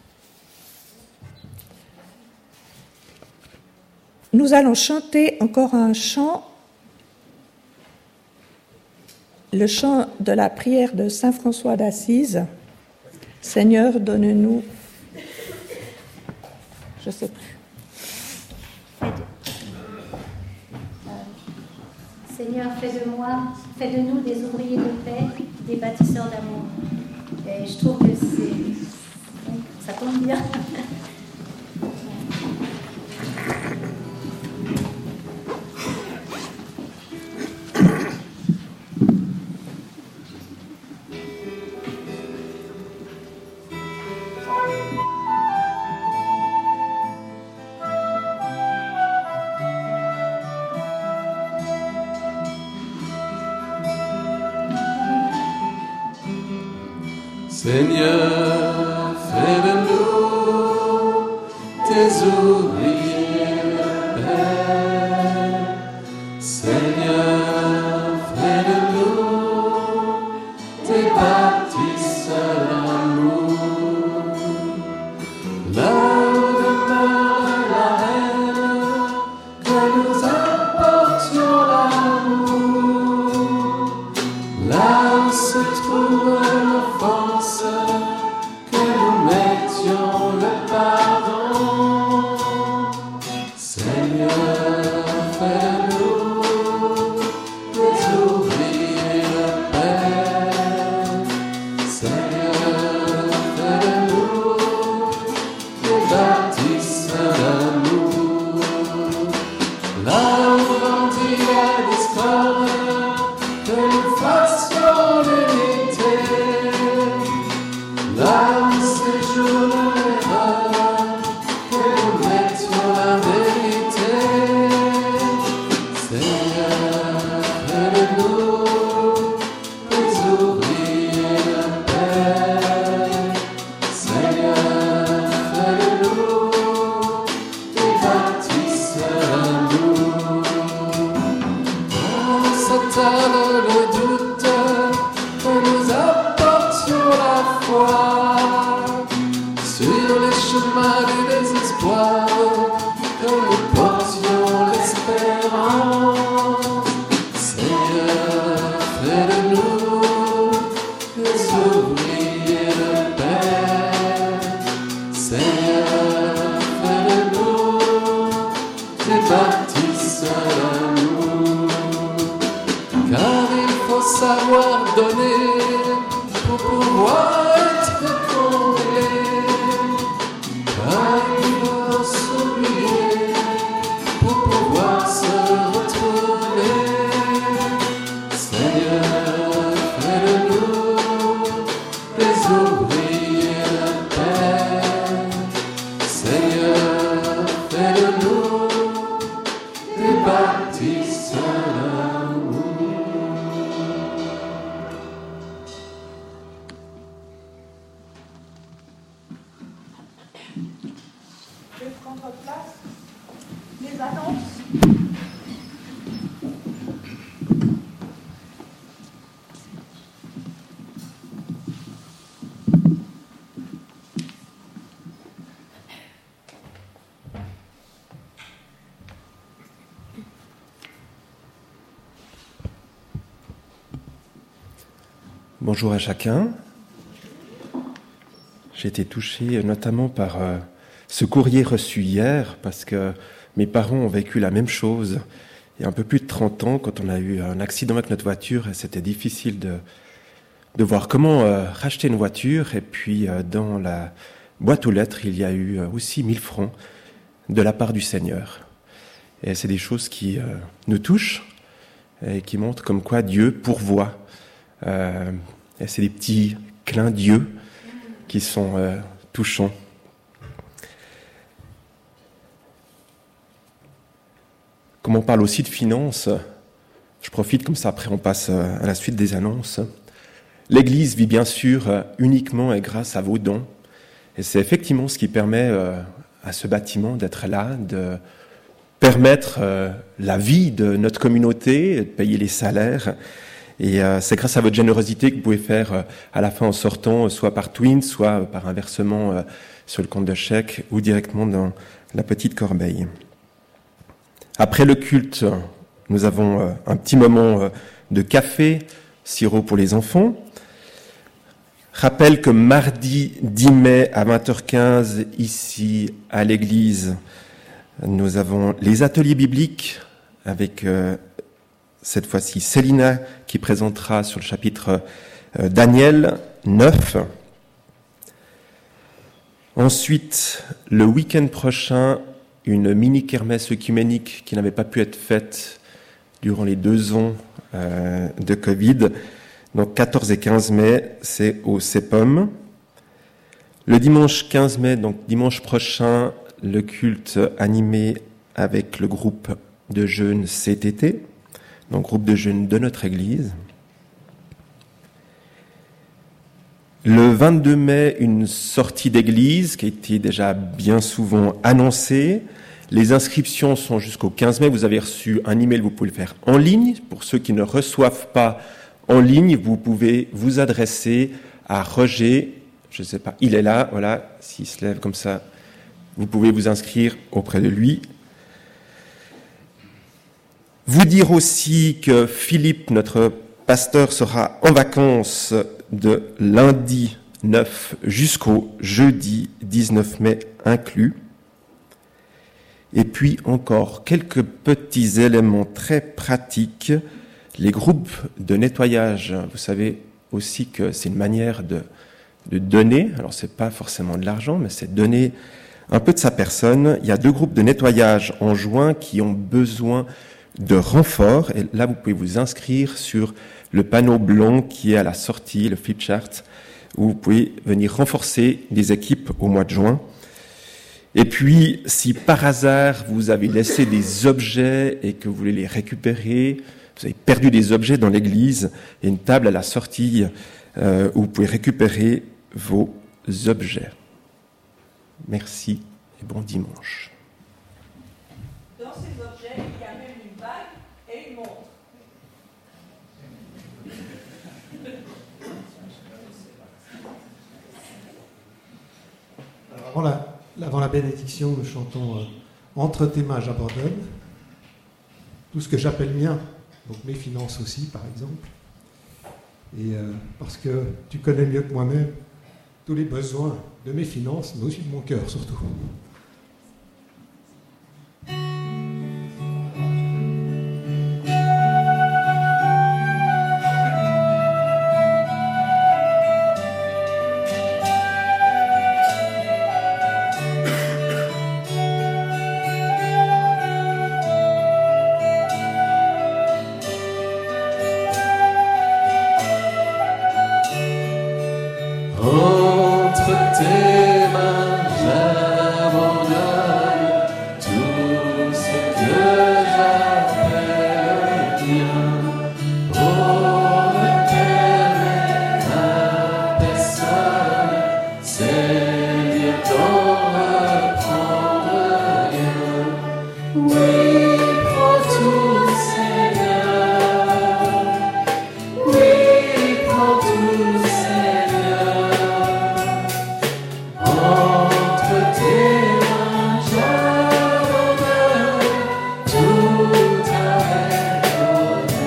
[SPEAKER 1] Nous allons chanter encore un chant, le chant de la prière de Saint François d'Assise. Seigneur, donne-nous, je ne sais plus.
[SPEAKER 12] Seigneur, fais de moi, fais de nous des ouvriers de paix, des bâtisseurs d'amour. Et je trouve que c'est, ça tombe bien.
[SPEAKER 5] Seigneur, fais de nous tes ouvriers de paix. Seigneur, fais de nous tes bâtisseurs d'amour. Là où demeure la haine, que nous apportions l'amour. Là où se trouve l'offense, que nous mettions le pardon. Seigneur, fais-nous des ouvriers de paix. Seigneur, fais-nous des bâtisseurs d'amour. Là où grandit la discorde, que nous fassions l'unité. Là où séjourne l'erreur, que nous mettions la vérité. Seigneur, fais-nous des ouvriers de paix. Seigneur, fais-nous des bâtisseurs d'amour. Dans cette heure de doute, que nous apportions la foi sur les chemins du désespoir, que nous portions l'espérance. Seigneur, fais de nous des ouvriers de paix. Seigneur, fais de nous des bâtisseurs d'amour. Car il faut savoir donner pour pouvoir être comblé. Car il faut s'oublier pour pouvoir se retrouver. Seigneur, fais de nous des ouvriers de paix. Seigneur, fais de nous des bâtisseurs d'amour.
[SPEAKER 1] Je vais prendre place. Les annonces.
[SPEAKER 13] Bonjour à chacun. J'ai été touché notamment par euh, ce courrier reçu hier parce que mes parents ont vécu la même chose il y a un peu plus de trente ans quand on a eu un accident avec notre voiture et c'était difficile de, de voir comment euh, racheter une voiture. Et puis euh, dans la boîte aux lettres, il y a eu euh, aussi mille francs de la part du Seigneur. Et c'est des choses qui euh, nous touchent et qui montrent comme quoi Dieu pourvoit. Euh, et c'est des petits clins d'yeux qui sont euh, touchants. Comme on parle aussi de finances, je profite comme ça, après on passe à la suite des annonces. L'Église vit bien sûr uniquement et grâce à vos dons. Et c'est effectivement ce qui permet à ce bâtiment d'être là, de permettre la vie de notre communauté, de payer les salaires. Et c'est grâce à votre générosité que vous pouvez faire à la fin en sortant, soit par Twin, soit par un versement sur le compte de chèque ou directement dans la petite corbeille. Après le culte, nous avons un petit moment de café, sirop pour les enfants. Rappelle que mardi dix mai à vingt heures quinze, ici à l'église, nous avons les ateliers bibliques avec euh, cette fois-ci Célina qui présentera sur le chapitre euh, Daniel neuf. Ensuite, le week-end prochain, une mini-kermesse œcuménique qui n'avait pas pu être faite durant les deux ans euh, de Covid. Donc quatorze et quinze mai, c'est au CEPOM. Le dimanche quinze mai, donc dimanche prochain, le culte animé avec le groupe de jeunes C T T, donc groupe de jeunes de notre Église. Le vingt-deux mai, une sortie d'église qui a été déjà bien souvent annoncée. Les inscriptions sont jusqu'au quinze mai. Vous avez reçu un email, vous pouvez le faire en ligne. Pour ceux qui ne reçoivent pas en ligne, vous pouvez vous adresser à Roger. Je ne sais pas, il est là, voilà, s'il se lève comme ça, vous pouvez vous inscrire auprès de lui. Vous dire aussi que Philippe, notre pasteur, sera en vacances de lundi neuf jusqu'au jeudi dix-neuf mai inclus. Et puis encore quelques petits éléments très pratiques. Les groupes de nettoyage, vous savez aussi que c'est une manière de, de donner. Alors c'est pas forcément de l'argent, mais c'est donner un peu de sa personne. Il y a deux groupes de nettoyage en juin qui ont besoin de renfort. Et là, vous pouvez vous inscrire sur le panneau blanc qui est à la sortie, le flip chart, où vous pouvez venir renforcer les équipes au mois de juin. Et puis, si par hasard vous avez laissé des objets et que vous voulez les récupérer, vous avez perdu des objets dans l'église, il y a une table à la sortie euh, où vous pouvez récupérer vos objets. Merci et bon dimanche.
[SPEAKER 1] Dans ces objets, il y a même une bague et une montre.
[SPEAKER 4] Alors, avant, la, avant la bénédiction, nous chantons euh, « Entre tes mains, j'abandonne ». Tout ce que j'appelle mien, donc mes finances aussi, par exemple. Et euh, parce que tu connais mieux que moi-même tous les besoins de mes finances, mais aussi de mon cœur surtout.
[SPEAKER 14] Tout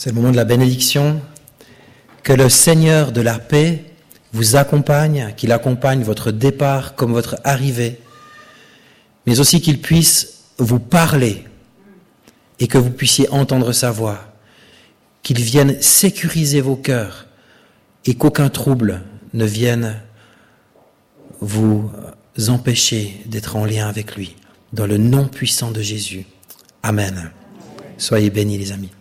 [SPEAKER 10] C'est le moment de la bénédiction. Que le Seigneur de la paix vous accompagne, qu'il accompagne votre départ comme votre arrivée, mais aussi qu'il puisse vous parler et que vous puissiez entendre sa voix, qu'il vienne sécuriser vos cœurs et qu'aucun trouble ne vienne vous empêcher d'être en lien avec lui. Dans le nom puissant de Jésus. Amen. Soyez bénis les amis.